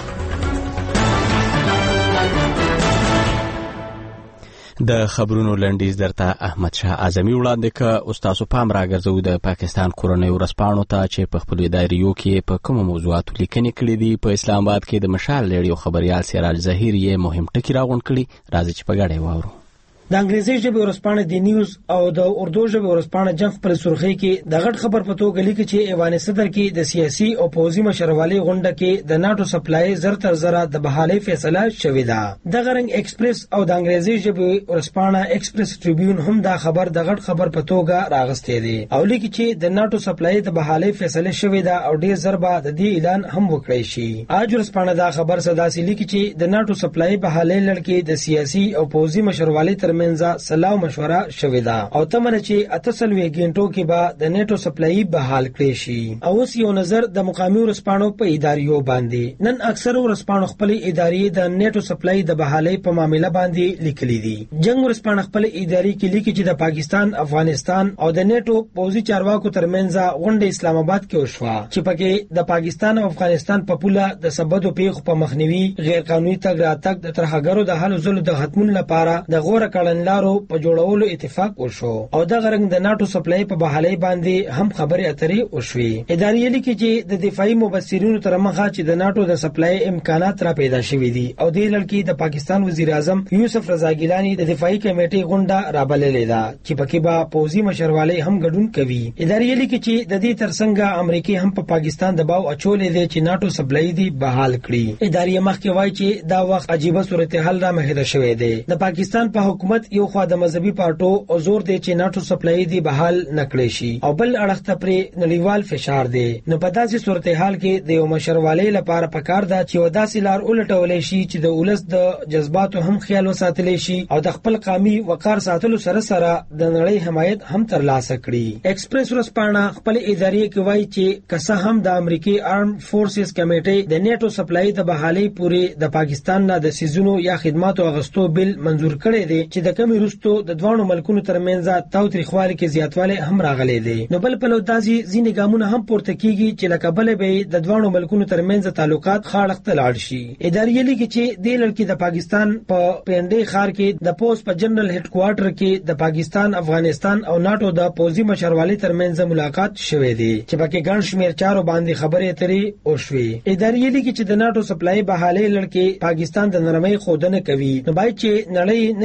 Speaker 1: د خبرونو لنډیز درته احمد شاه اعظمي وړاندې که استاسو پام راګرځو د پاکستان کورنۍ ورځپاڼو ته چې په خپلو اداریو کې په کومو موضوعاتو لیکنې کړې دي. په اسلام آباد کې د مشال ریډیو خبریال سراج ظهیر یې مهم ټکي راغونډ کړي. راځي چې په ګډه یې واورو.
Speaker 22: د انګریزي ژبې ورځپاڼه دی نیوز او د اردو ژبې ورځپاڼه جنگ پر سرخی کې د غټ خبر په توګه لیکي چې ایوان صدر کې د سیاسي او پوځي مشروالي غونډه کې د ناتو سپلای زر تر زره د بحالي فیصله شوې ده. د غرنګ ایکسپریس او د انګریزي ژبې ورځپاڼه ایکسپریس ټریبیون هم دا خبر د غټ خبر په توګه راغستې دي او لیکي چې د ناتو سپلای د بحالي فیصله شوې ده او ډېر ضربه د دې اعلان هم وکړی شي. اج ورځپاڼه دا خبر صداسي لیکي چې د ناتو سپلای بحالي لړ د سیاسي او پوځي مشروالي ترمنځ سلام مشوره شوې ده او تمنه چې 48 غنټو کې به د نیټو سپلای بحال کړي شي. او اوس یو نظر د مقامي ورځپاڼو په اداریو باندې. نن اکثر ورځپاڼو خپل ادارې د نیټو سپلای د بحالۍ په معاملې باندې لیکلي دي. جنگ ورځپاڼه خپل ادارې کې لیکي چې د پاکستان، افغانستان او د نیټو پوځي چارواکو ترمنځ غونډه اسلام آباد کې وشوه چې پکې د پاکستان او افغانستان په پوله د سبدو پیښو په مخنیوي، غیر قانوني تګ راتګ، د ترهګرو د حل ځلو د ختمون لپاره د غوړه کړنلارو په جوړولو اتفاق وشو او د غرنګ د ناتو سپلای په بحالۍ باندې هم خبرې اترې وشوې. ادارې لیکي چې د دفاعي مبصرینو تر مخه چې د ناتو د سپلای امکانات را پیدا شوي دي او د لړکی د پاکستان وزیر اعظم یوسف رضا ګیلانی د دفاعي کمیټې غونډه رابللې ده چې پکې به پوځي مشروالی هم ګډون کوي. ادارې لیکي چې د دې ترڅنګ امریکای هم په پاکستان دباو اچولې دي چې ناتو سپلای دی بحال کړي. ادارې مخکې وایي چې دا وخت عجیبه صورتحال را مخې شوې ده. د پاکستان په حکومت یو خوا د مذهبي پارټو او زور دی چې ناتو سپلای دی بحال نکړي شي او بل اړخ ته پرې نړیوال فشار دی. نو په داسې صورتحال کې د یو مشروالی لپاره پکار ده چې وداسې لار ولټولې شي چې د ولس د جذباتو هم خیال وساتلې شي او د خپل قومي وقار ساتلو سره سره د نړۍ حمایت هم ترلاسه کړي. ایکسپریس ورځپاڼه خپل ادارې کې وایي چې کسه هم د امریکای آرم فورسز کمیټې د نیټو سپلای د بحالۍ پورې د پاکستان نه د سيزونو یا خدماتو اغستو بل منزور کړي دي چې د کمی رستو د دوانو ملکونو ترمنځ تاوتریخوالي کې زیاتوالی هم راغلی دی. نو بل په لور داسې ځینې ګامونه هم پورته کیږي چې لکه بل به د دوانو ملکونو ترمنځ تعلقات خاړه ته لاړ شي. ادارې لیکي چې د لړکی د پاکستان په پنډي خار کې د پوس په جنرال هډ کوارټر کې د پاکستان، افغانستان او ناتو د پوځي مشروالی ترمنځ ملاقات شوې دي چې پکې ګڼ شمېر چارو باندې خبرې اترې وشوې. ادارې لیکي چې د ناتو سپلای بحالۍ لړکی پاکستان د نرمۍ خودنه کوي. نو باید چې نړۍ نه یوازې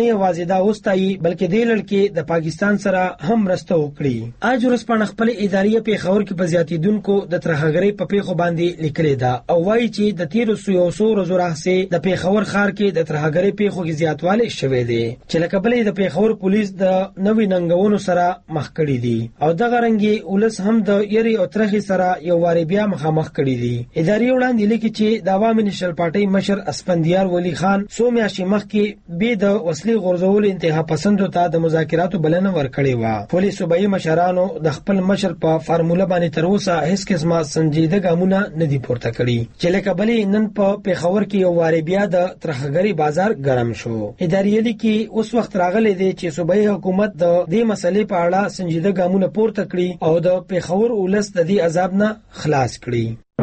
Speaker 22: دا وستایي بلکې د لړکې د پاکستان سره هم مرسته وکړي. اج ورځپاڼه خپل اداري پیښور کې په زیاتیدونکو د ترهګرۍ په پیښو باندې لیکلې ده او وایي چې د تیر 100 ورځو راهیسې د پیښور ښار کې د ترهګرۍ پیښو کې زیاتوالی شوی دی چې لکه بلې د پیښور پولیس د نوې ننګونو سره مخ کړي دي او دغه رنګي ولس هم د یری او ترخی سره یو واری بیا مخامخ کړي دي. اداري وړاندې لیکي چې د عوامي نېشنل پارټۍ مشر اسفندیار ولی خان څو میاشتې مخکې به د وسلې غورځولو انتها پسندو ته د مذاکراتو بلنه ورکړې و. پولیس صوبایي مشرانو د خپل مشر په فارموله باندې تر اوسه هیڅ قسمه سنجیده ګامونه نه دي پورته کړي چې لکه بلې نن په پیښور کې یو واری بیا د ترهګرۍ بازار ګرم شو. اداري لیکي اوس وخت راغلی دی چې صوبایي حکومت د دې مسلې په اړه سنجیده ګامونه پورته کړي او د پیښور ولس د دې عذاب نه خلاص کړي.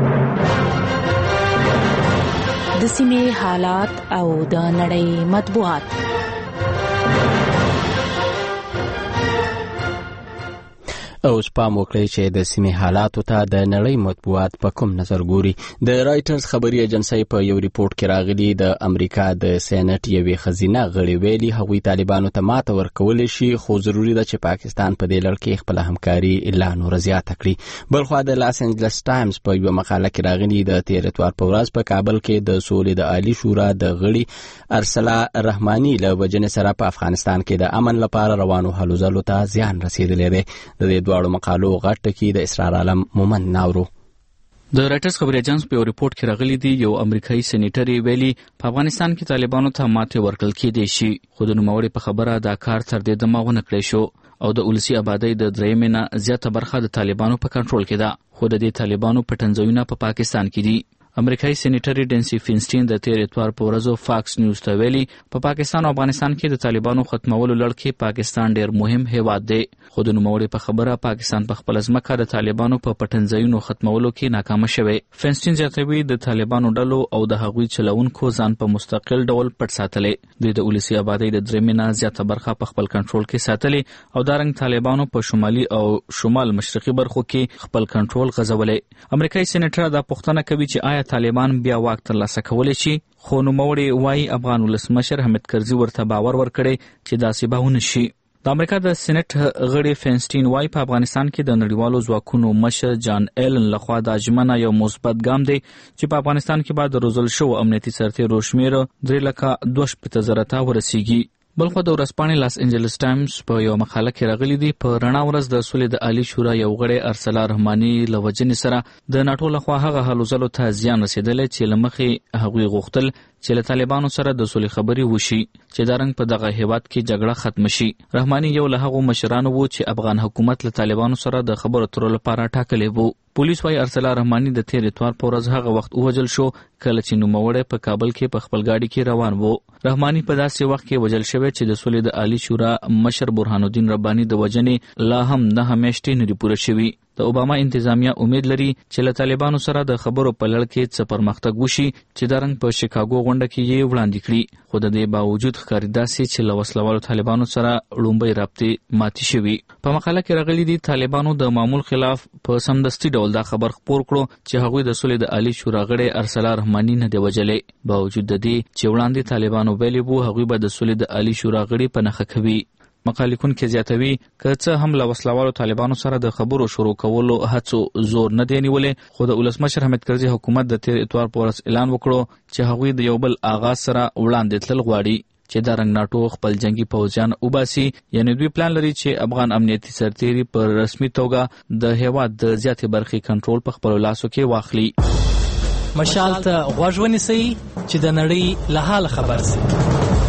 Speaker 15: د سیمې حالات او د نړۍ مطبوعات.
Speaker 1: اوس پام وکړئ چې د سیمې حالاتو ته د نړۍ مطبوعات په کوم نظر ګوري. د رایټرز خبري ایجنسی په یو ریپورت کې راغلي د امریکا د سېنات یوې خزینه غړي ویلي هغوی طالبانو ته ماته ورکول شي خو ضروری ده چې پاکستان په دې لړ کې خپل همکاري لا نور زیاته کړي. بلخوا د لاس انجلس ټایمز په یو مقاله کې راغلي د تیر اتوار په ورځ په کابل کې د سولې د عالی شورا د غړي ارسلا رحماني له وجنې سره په افغانستان کې د امن لپاره روانو هلو ځلو ته زیان رسیدلی دی. د دې دواړو مقالو غټ کې د اسرار عالم مومن ناورو.
Speaker 13: د رایټرز خبري ایجنس په یو ریپورت کې راغلي دی یو امریکایي سېنیټر ویلي په افغانستان کې طالبانو ته ماته ورکړل کېدی شي خو د نوموړي په خبره دا کار تر دې دمه ونه کړی شو او د ولسی آبادی د درېیمې نه زیاته برخه د طالبانو په کنټرول کې ده خو د دې طالبانو پټنځایونه په پاکستان کې دي. امریکایي سېنیټر ډینسي فینسټین د تیر اتوار په ورځ فاکس نیوز ته ویلي په پاکستان او افغانستان کې د طالبانو ختمولو لړ کې پاکستان ډیر مهم هیواد دی خو د نوموړي په خبره پاکستان په خپل ځمکه د طالبانو په پټنځایونو ختمولو کې ناکام شوی. فینسټین زیاتوي د طالبانو ډلو او د هغوی چلونکو ځان په مستقل ډول پټ ساتلې. دوی د ولسی آبادی د درېیمې نه زیاته برخه په خپل کنټرول کې ساتلې او دارنګ طالبانو په شمالي او شمال مشرقي برخو کې خپل کنټرول غځولې. امریکایي سېنیټر دا پوښتنه کوي چې آیا طالبان بیا واک ترلاسه کولی شي خو نوموړي وایي افغان ولسمشر حامد کرزي ورته باور ورکړی چې داسې به ونه شي. د امریکا د سېنات غړي فینسټین وایي په افغانستان کې د نړیوالو ځواکونو مشر جان ایلن لخوا د اجمنه یو مثبت ګام دی چې په افغانستان کې بعد روزل شو امنیتي سرتیرو شمیر 3,02,000 ته ورسیږي. بلخو د ورځپاڼې لاس انجلس ټایمز په یو مقاله کې راغلي دی په رڼا ورځ د سولې د عالی شورا یو غړی ارسلا رحماني له وجنې سره د ناټو لخوا هغه هلو ځلو ته زیان رسیدلی چې له مخې هغوی غوښتل چې له طالبانو سره د سولې خبرې وشي چې دا رنګ په دغه هیواد کې جګړه ختم شي. رحماني یو له هغو مشرانو وو چې افغان حکومت له طالبانو سره د خبرو اترو لپاره ټاکلی وو. پولیس وايي ارسلا رحماني د تیر اتوار په ورځ هغه وخت ووژل شو کله چې نوموړی په کابل کې په خپل ګاډي کې روان وو. رحماني په داسې وخت کې وژل شوی چې د سولې د عالی شورا مشر برهان الدین رباني د وجنې لا هم 9 میاشتې نه دي پوره شوي. د اوباما انتظامیه امید لري چې له طالبانو سره د خبرو په لړ کې څه پرمختګ وشي چې دا رنګ په شیکاګو غونډه کې یې وړاندې کړي خو د دې باوجود ښکاري داسې چې له وسلوالو طالبانو سره لومړی رابطې ماتې شوي. په مقاله کې راغلي دي طالبانو د معمول خلاف په سمدستي ډول دا خبر خپور کړو چې هغوی د سولې د عالی شورا غړی ارسلا رحماني نه دی وژلی باوجود د دې چې وړاندې طالبانو ویلي وو هغوی به د سولې د عالی شورا غړي په نښه کوي. مقالیکون کې زیاتوي که څه هم له وسلوالو طالبانو سره د خبرو شروع کولو هڅو زور نه دی نیولې خو د ولسمشر حامد کرزي حکومت د تیر اتوار په ورځ اعلان وکړو چې هغوی د یو بل آغاز سره وړاندې تلل غواړي چې دا رنګ ناټو خپل جنگي پوځیان وباسي. یعنی دوی پلان لري چې افغان امنیتي سرتیري پر رسمي توګه د هیواد د زیاتې برخې کنټرول په خپل لاسو کې واخلي.
Speaker 2: مشال ته غوږ ونیسئ چې د نړۍ له حال خبر شئ.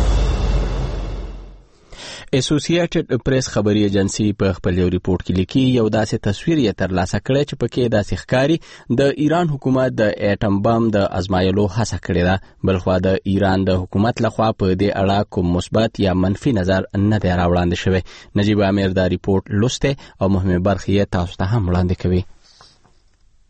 Speaker 1: اسوسییټډ پریس خبري ایجنسی په خپل یو ریپورت کې لیکي یو داسې تصویر یې ترلاسه کړی چې پکې داسې ښکاري د ایران حکومت د اټم بم د ازمایلو هڅه کړې ده بلخوا د ایران د حکومت لخوا په دې اړه کوم مثبت یا منفي نظر نه دی راوړاندې شوی. نجیب امیر دا ریپورت لوسته او مهمه برخه یې تاسو ته هم وړاندې کوي.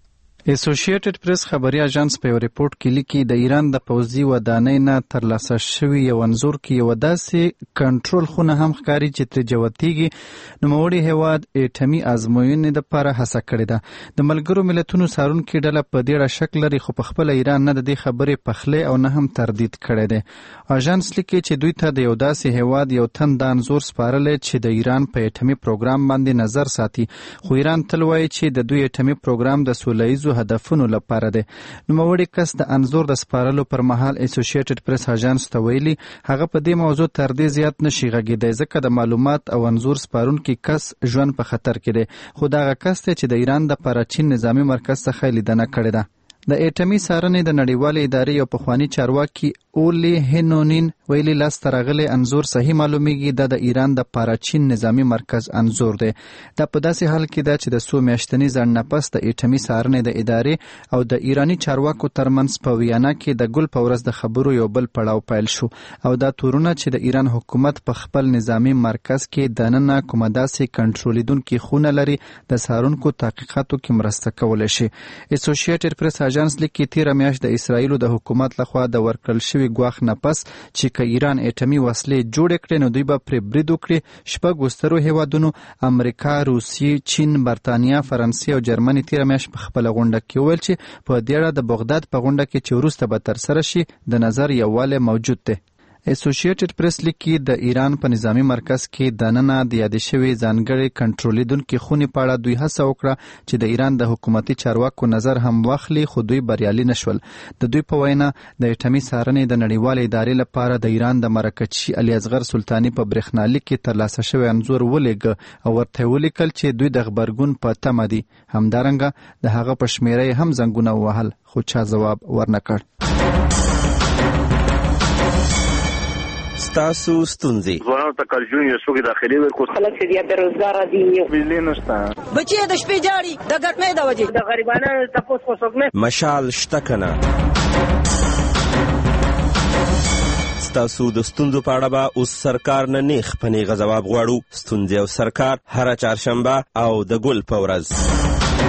Speaker 5: اسوسییټډ پریس خبري اژانس په یو ریپورت کې لیکي د ایران د پوځي ودانۍ نه ترلاسه شوی یو انځور کې یو داسې کنټرول خونه هم ښکاري چې ترې جوتېږي. نوموړي هیواد اټمي ازموینې دپاره هڅه کړې ده. د ملګرو ملتونو څارونکې ډله په دې اړه شک لري، خو په خپله ایران نه د دې خبرې پخلی او نه هم تردید کړی دی. اژانس لیکي چې دوی ته د یو داسې هیواد یو تن دا انځور سپارلی چې د ایران په اټمي پروګرام باندې نظر ساتي، خو ایران تل وایي چې د دوی اټمي پروګرام د سوله ییزو هدفونو لپاره دی. نوموړي کس د انځور د سپارلو پر مهال اسوسییټډ پریس اژانس ته ویلي هغه په دې موضوع تر دې زیات نشي غږیدی ځکه د معلومات او انځور سپارونکي کس ژوند په خطر کې دی، خو دغه کس دی چې د ایران د پراچین نظامي مرکز څخه لیدنه کړې ده. د اټمي څارنې د نړیوالې ادارې یو پخواني چارواکي اولی هینونین ویلي لاسته راغلی انځور صحیح معلومیږي دا د ایران د پاراچین نظامي مرکز انځور دی. دا په داسې حال کې ده چې د څو میاشتني ځنډ نه پس د اټمي څارنې د ادارې او د ایراني چارواکو ترمنځ په ویانا کې د ګل په ورځ د خبرو یو بل پړاو پیل شو او دا تورونه چې د ایران حکومت په خپل نظامي مرکز کې دننه کومه داسې کنټرولیدونکي خونه لري د څارونکو تحقیقاتو کې مرسته کولی شي. اسوسییټډ پریس اژانس لیکي تیره میاشت د اسرائیلو د حکومت لخوا د ورکړل شوي ګواښ نه پس چې که ایران اټمي وسلې جوړې کړي نو دوی به پرې برید وکړي. شپږ سترو هیوادونو امریکا، روسیې، چین، برطانیه، فرانسې او جرمني تیره میاشت په خپله غونډه کې وویل چې په دې اړه د بغداد په غونډه کې چې وروسته به ترسره شي د نظر یووالی موجود دی. اسوسییټډ پریس لیکي د ایران په نظامي مرکز کې دننه د یادې شوې ځانګړې کنټرولیدونکي خونې په اړه دوی هڅه وکړه چې د ایران د حکومتي چارواکو نظر هم واخلي، خو دوی بریالي نشول. د دوی په وینا د اټمي څارنې د نړیوالې ادارې لپاره د ایران د مرکچي علي اصغر سلطاني په برېښنالیک کې ترلاسه شوی انځور ولیږه او ورته ولیکل چې دوی د غبرګون په تمه دي. همدارنګه د هغه په شمیره هم زنګونه ووهل، خو چا ځواب ورنکړ.
Speaker 8: تاسو ستونزې
Speaker 23: ځوانانو ته کارجون یو څوک داخلي ورکو خلک چې بیروزګار دي، بجلی نشته،
Speaker 24: بچي د شپې جاړي د ګټنې د وجې د غریبانو تاسو خو څوک نه
Speaker 8: مشال شته کنه. تاسو د ستونزو په اړه به اوس سرکار نه نیغ په نیغه ځواب غواړو. ستونزې او سرکار هره چهارشنبه او د ګل په ورځ.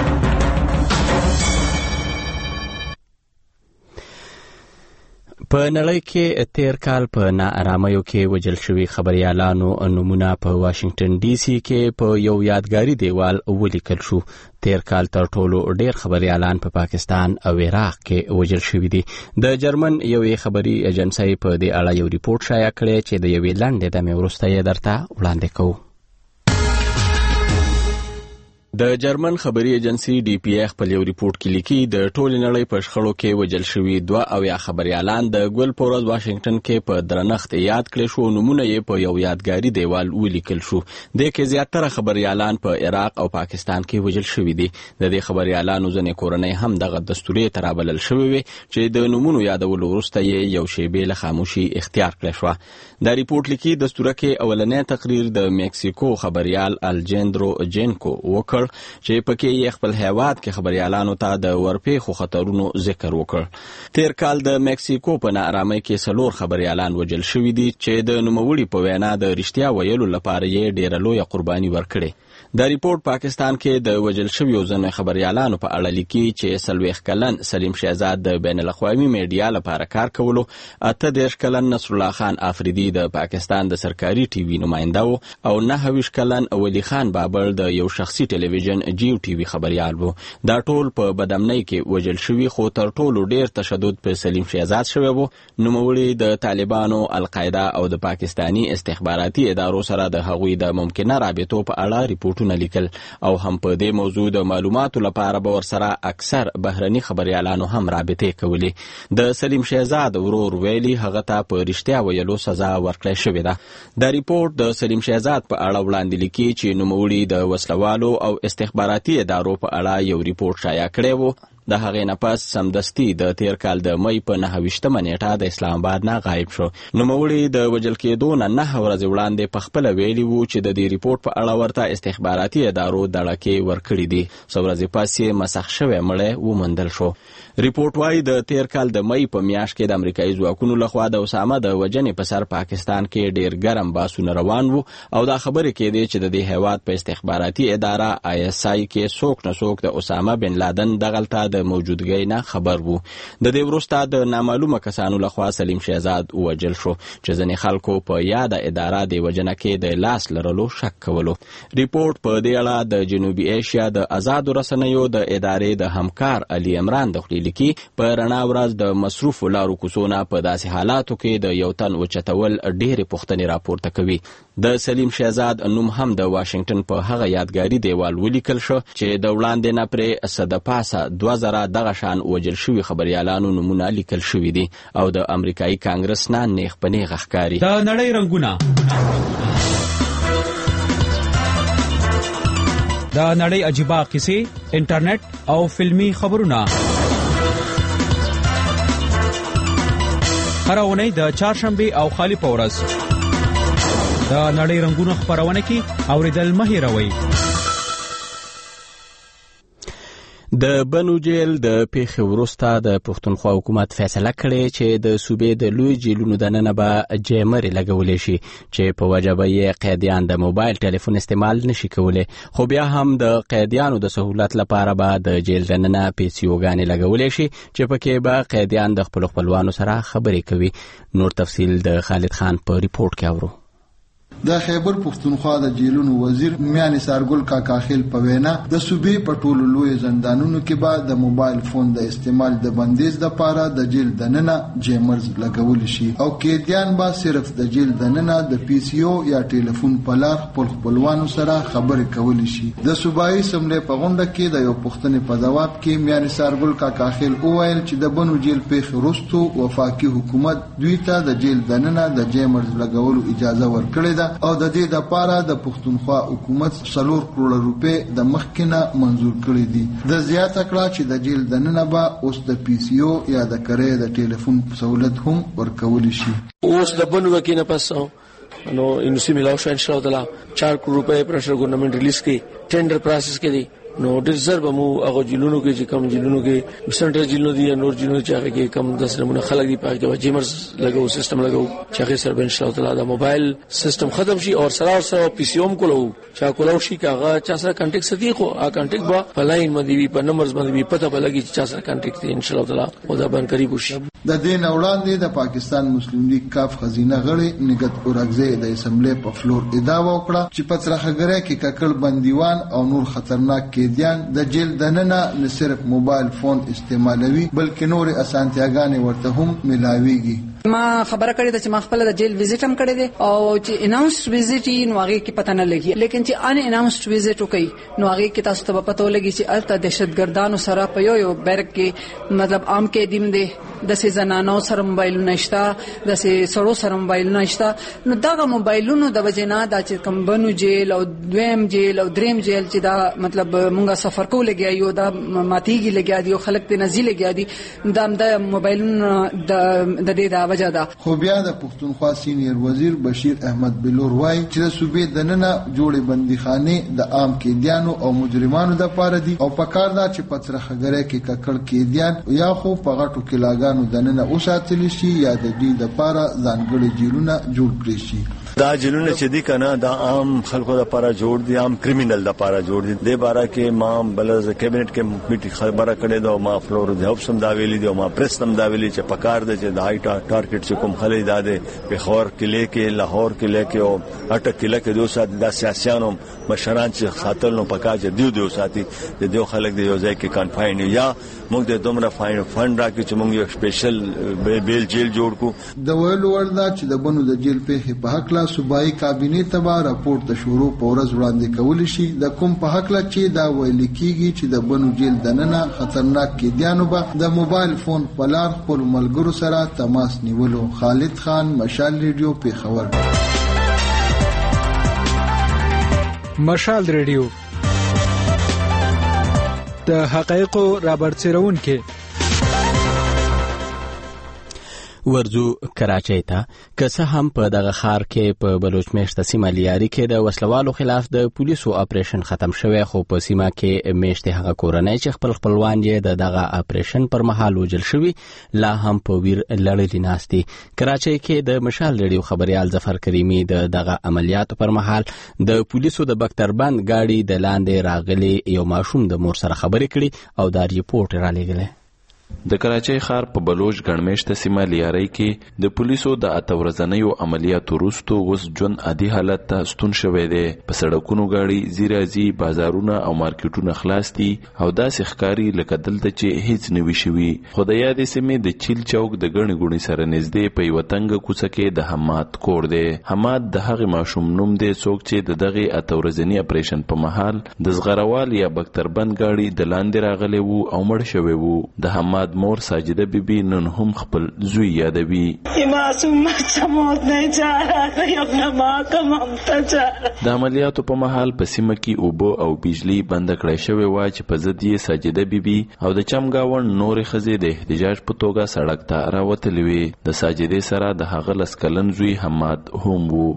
Speaker 1: په نړۍ کې تیر کال په ناارامیو کې وژل شوي خبریالانو نومونه په واشنگټن ډي سي کې په یو یادګاري دیوال ولیکل شو. تیر کال تر ټولو ډیر خبریالان په پاکستان او عراق کې وژل شوي دي. د جرمن یوې خبري ایجنسۍ په دې اړه یو ریپورت شایع کړی چې د یوې لنډې دمې وروسته یې درته وړاندې کوو. د جرمن خبري ایجنسی ډي پی ای خپل یو ریپورت کې لیکي د ټولې نړۍ په شخړو کې وژل شوي 2 خبریالان د ګل په ورځ واشنگټن کې په درنښت یاد کړل شو. نومونه یې په یو یادګاري دیوال ولیکل شو. د کې زیاتره خبریالان په عراق او پاکستان کې وژل شوي دي. د دې خبریالانو ځینې کورنۍ هم دغه دستوري ته رابلل شوې وي چې د نومونو یادولو وروسته یې یو شیبې له خاموشي اختیار کړې شوه. دا ریپورت لیکي دستوره کې اولنی تقریر د میکسیکو خبریال الجندرو جینکو وکړ چې پکې یې خپل هیواد کې خبریالانو ته د ورپېښو خطرونو ذکر وکړ. تیر کال د میکسیکو په ناارامۍ کې 4 خبریالان وژل شوي دي چې د نوموړي په وینا د رښتیا ویلو لپاره یې ډېره لویه قرباني ورکړې. دا ریپورت پاکستان کې د وژل شویو ځینو خبریالانو په اړه لیکي چې 40 کلن سلیم شهزاد د بین الاقوامي میډیا لپاره کار کولو، 38 کلن نصر الله خان آفریدي د پاکستان د سرکاري ټي وي نماینده و او 29 کلن ولی خان بابل د یو شخصي ټلویزیون جیو ټي وي خبريال و. دا ټول په بدامنۍ کې وژل شوي، خو تر ټولو ډیر تشدد په سلیم شهزاد شوی و. نوموړي د طالبانو، القاعده او د پاکستاني استخباراتي ادارو سره د هغوی د ممکنه رابطو په اړه ریپورټونه لیکل او هم په دې موضوع د معلوماتو لپاره به ورسره اکثر بهرني خبريالانو هم رابطې کولې. د سلیم شهزاد ورور ویلي هغه ته په رښتیا ویلو سزا ورکړې شوې ده. دا ریپورت د سلیم شهزاد په اړه وړاندې لیکي چې نوموړي د وسلوالو او استخباراتي ادارو په اړه یو ریپورت شایع کړی و. د هغې نه پس سمدستي د تیر کال د مۍ په 29 نیټه د اسلام آباد نه غایب شو. نوموړي د وژل کېدو نه 9 ورځې وړاندې په خپله ویلي وو چې د دې ریپورت په اړه ورته استخباراتي ادارو دړکې ورکړي دي. څو ورځې پس یې مسخ شوی مړی وموندل شو. ریپورت وايي د تیر کال د مۍ په میاشت کې د امریکایي ځواکونو لخوا د اسامه د وژنې په سر پاکستان کې ډیر ګرم باسونه روان وو او دا خبرې کېدې چې د دې هیواد په استخباراتي اداره ISI کې څوک نه څوک د اسامه بن لادن دغلته د موجودګۍ نه خبر وو. د دې وروسته د نامعلومه کسانو لخوا سلیم شهزاد ووژل شو چې ځینې خلکو په یاده اداره د وژنه کې د لاس لرلو شک کولو. ریپورت په دې اړه د جنوبي ایشیا د آزادو رسنیو د ادارې د همکار علي عمران د خپل لیکي په رڼا ورځ د مصروف لارو کوڅونه په داسې حالاتو کې د یو تن اوچتول ډېرې پوښتنې راپورته کوي. د سلیم شهزاد نوم هم د واشنگټن په هغه یادګاري دیوال ولیکل شو چې د وړاندې نه پرې صد پاسه 2000 دغه شان وژل شوي خبريالانو نومونه لیکل شوي دي او د امریکایي کانګرس نه نیغ په نیغ ښکاري.
Speaker 20: د نړۍ رنګونه د نړۍ عجیبه کیسې، انټرنیټ او فلمی خبرونه هر اونۍ د چهارشنبه او خالی په ورځ د نړۍ رنګونه خبرونه کې اوریدل مه هېروئ.
Speaker 1: د بنو جیل د پیښې وروسته د پښتونخوا حکومت فیصله کړې چې د صوبې د لوی جیلونو دننه به جیمرې لګولې شي چې په وجه به یې قیدیان د موبایل ټلیفون استعمال نشي کولی، خو بیا هم د قیدیانو د سهولت لپاره به د جیل دننه پیسیوګانې لګولې شي چې پکې به قیدیان د خپل خپلوانو سره خبرې کوي. نور تفصیل د خالد خان په ریپورت کې اورو.
Speaker 3: د خیبر پښتونخوا د جیلونو وزیر میاں نثارګل کاکا خیل په وینا د صوبې په ټولو لوی زندانونو کې به د موبایل فون د استعمال د بندیز لپاره د جیل دننه جیمرز لګول شي او قیدیان به صرف د جیل دننه د پی سی او یا ټلیفون په لار خپل خپلوانو سره خبرې کول شي. د صوبایي سملې په غونډه کې د یو پښتنې په جواب کې میاں نثارګل کاکا خیل وویل چې د بنو جیل پیښې وروسته وفاقي حکومت دوی ته د جیل دننه د جیمرز لګولو اجازه ورکړې ده او د دې لپاره د پښتونخوا حکومت 4 کروڑ روپے د مخکنه منزور کړی دي. د زیاته کړه چې د جیل دننه به اوس د پی سی او یا د کرې د ټلیفون سہولت هم ورکول شي.
Speaker 4: اوس د بنو وکینه پسو نو انسی ملاو شو ان شاء الله 4 کروڑ روپے پرشر گورنمنٹ ریلیز کی ټینډر پروسس کې دي. نو ډیزر به مو هغه جیلونو کې چې کم جیلونو کې سنټر جیلونو دي یا نور جیلونو چې هغه کې کم 10 نمونه خلک دي پاره کې جیمرز لګو سیستم لګو چې هغه سره ان شاء الله تعالی د موبایل سیستم ختم شي او سره پی سی اوم کولو چې کولو شي کاغه چا سره کانټیکټ سدي خو ا کانټیکټ با په لاین باندې وي په نمبرز باندې وي پته بلګي چې چا سره کانټیکټ دي ان شاء الله تعالی او دا باندې قریب وشي.
Speaker 3: د دې وړاندې د پاکستان مسلم لیگ کاف خزینه غړي نګت اورګزی د اسمبلی په فلور ادعا وکړه چې په ترخګره کې ککړ بندیوان او نور خطرناک قیدیان د جیل دننه نه صرف موبایل فون استعمالوي بلکې نور اسانتیاګانې ورته هم ملاويږي.
Speaker 9: ما خبره کړې ده چې ما خپل د جیل وزټ هم کړی دی او چې اناونسډ وزټ نو هغه کې پته نه لګي، لیکن چې ان اناونسډ وزټ وکي نو هغه کې تاسو ته پته ولګي چې الته دهشتګردانو سره په یو بیرک کې مطلب عام کې دیم دی د سيزنانو سره موبایل نشتا د سړو سره موبایل نشتا. نو دا موبایلونو د وجنا د چې کم بنو جیل او دویم جیل او دریم جیل چې دا مطلب مونږه سفر کو لګیا یو دا ماتیږي لګیا دی او خلک ته نزي لګیا دي د موبایلونو د دې دا وجه ده.
Speaker 3: خو بیا د پښتونخوا سینیر وزیر بشیر احمد بلور وایي چې د صوبې دننه جوړې بندیخانه د عام قیدیانو او مجرمانو د پاره دي او پکار دا چې پترخګره کې ککړ قیدیان یا خو په غټو کلاګانو دننه اوساتل شي یا د دې د پاره ځانګړي جیلونه جوړ کړي شي.
Speaker 10: دا جیلونه چې دي کنه دا عام خلکو لپاره جوړ دي، عام کریمینل لپاره جوړ دي. د بارا کې ما بلز کابینټ کې میټي خبره کړې ده او ما فلور د هوب سم دا ویلي دي او ما پریس سم دا ویلي چې پکار ده چې د هاي ټارګټ چې کوم خلک داده په خور کله کې لاهور کله کې او اټک کله کې دوه سات د سیاسيانو مشران چې خاطر نو پکا چې دیو ساتي د دیو خلک د یو ځای کې کانفاین یا موږ د دومره فاین فند راکې چې موږ یو سپیشل بیل جیل جوړ کو.
Speaker 3: د ویلو وردا چې د بنو د جیل په حق لا صوبایي کابینه تبا راپورټ د شروع پورز وړاندې کول شي د کوم په حق لا چې دا ویل کیږي چې د بنو جیل دننه خطرناک قیدیانو به د موبایل فون په لار خپل ملګرو سره تماس نیولو. خالد خان، مشال ریډیو، پیښور.
Speaker 25: مشال ریډیو د حقایقو رابرسېرون کې
Speaker 1: ورځو کراچۍ ته که څه هم په دغه ښار کې په بلوچ میشته سیمه لیاري کې د وسلوالو خلاف د پولیسو اپریشن ختم شوی، خو په سیمه کې میشته هغه کورنۍ چې خپل خپلوان یې دغه اپریشن پر مهال وژل شوي لا هم په ویر لړلي ناست دي. کراچۍ کې د مشال ریډیو خبريال ظفر کریمي دغه عملیاتو پر مهال د پولیسو د بختربند گاډي د لاندې راغلي یو ماشوم د مور سره خبرې کړي او دا ریپورت را لېږلی.
Speaker 7: د کراچۍ ښار په بلوچ ګڼمېشته سیمه لیارۍ کې د پولیسو د اته ورځنیو عملیاتو وروسته اوس ژوند عادي حالت ته ستون شوی دی. په سړکونو ګاډي ځي راځي، بازارونه او مارکیټونه خلاص دي او داسې ښکاري لکه دلته چې هیڅ نه وي شوي. خو د یادې سیمې د چیل چوک د ګڼې ګوڼې سره نږدې په یوه تنګه کوڅه کې د حماد کور دی. حماد د هغې ماشوم نوم دی څوک چې د دغې اته ورځني اپریشن په مهال د زغروال یا بختربند ګاډي د لاندې راغلی وو او مړ شوی وو. د حماد مور ساجده بیبي نن هم خپل زوی یادوي. د عملیاتو په مهال په سیمه کې اوبه او بجلی بند کړای شوې وه چې په ضد یې ساجده بیبي او د چمګاونډ نورې ښځې د احتجاج په توګه سړک ته راوتلې وې. د ساجدې سره د هغه 10 کلن زوی حماد هم وو.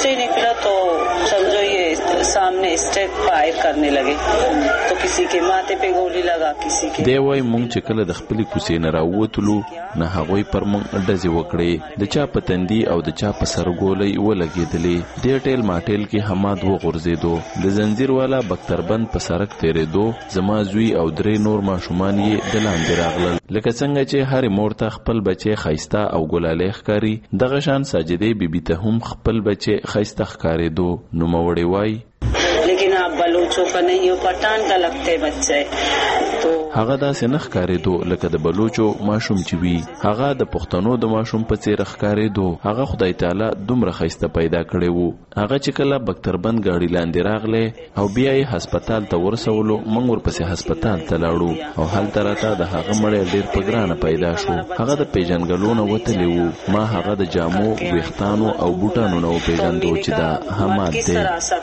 Speaker 11: सामने स्टेट फायर करने लगे तो किसी के माथे पे गोली लगा, किसी के
Speaker 7: دی وای مونږ چې کله د خپل کوڅې نه راووتلو نه هغوی پر مونږ ډزې وکړې، د چا په تندي او د چا په سر ګولۍ ولګېدلې. ډېر ټیل ماټیل کې حماد وغورځېدو. د زنځیر والا بختربند په سړک تېرېدو زما زوی او 3 نور ماشومان یې د لاندې راغلل. لکه څنګه چې هرې مور ته خپل بچی ښایسته او ګلالی ښکاري، دغه شان ساجدې بیبي ته هم خپل بچی ښایسته ښکارېدو. نوموړی وای
Speaker 11: लेकिन आप बलूचों का नहीं हो, पठान का लगते बच्चे तो
Speaker 7: هغه داسې نه ښکارېدو لکه د بلوچو ماشوم چې وي، هغه د پښتنو د ماشوم په څېر ښکارېدو. هغه خدای تعالی دومره ښایسته پیدا کړی وو. هغه چې کله بختربند ګاډي لاندې راغلی او بیا یې هسپتال ته ورسولو، موږ ورپسې هسپتال ته لاړو او هلته راته د هغه مړی ډېر په ګرانه پیدا شو. هغه د پیژنګلو نه وتلی وو. ما هغه د جامو، ویښتانو او بوټانو نه وپېژندو چې دا حماد دی.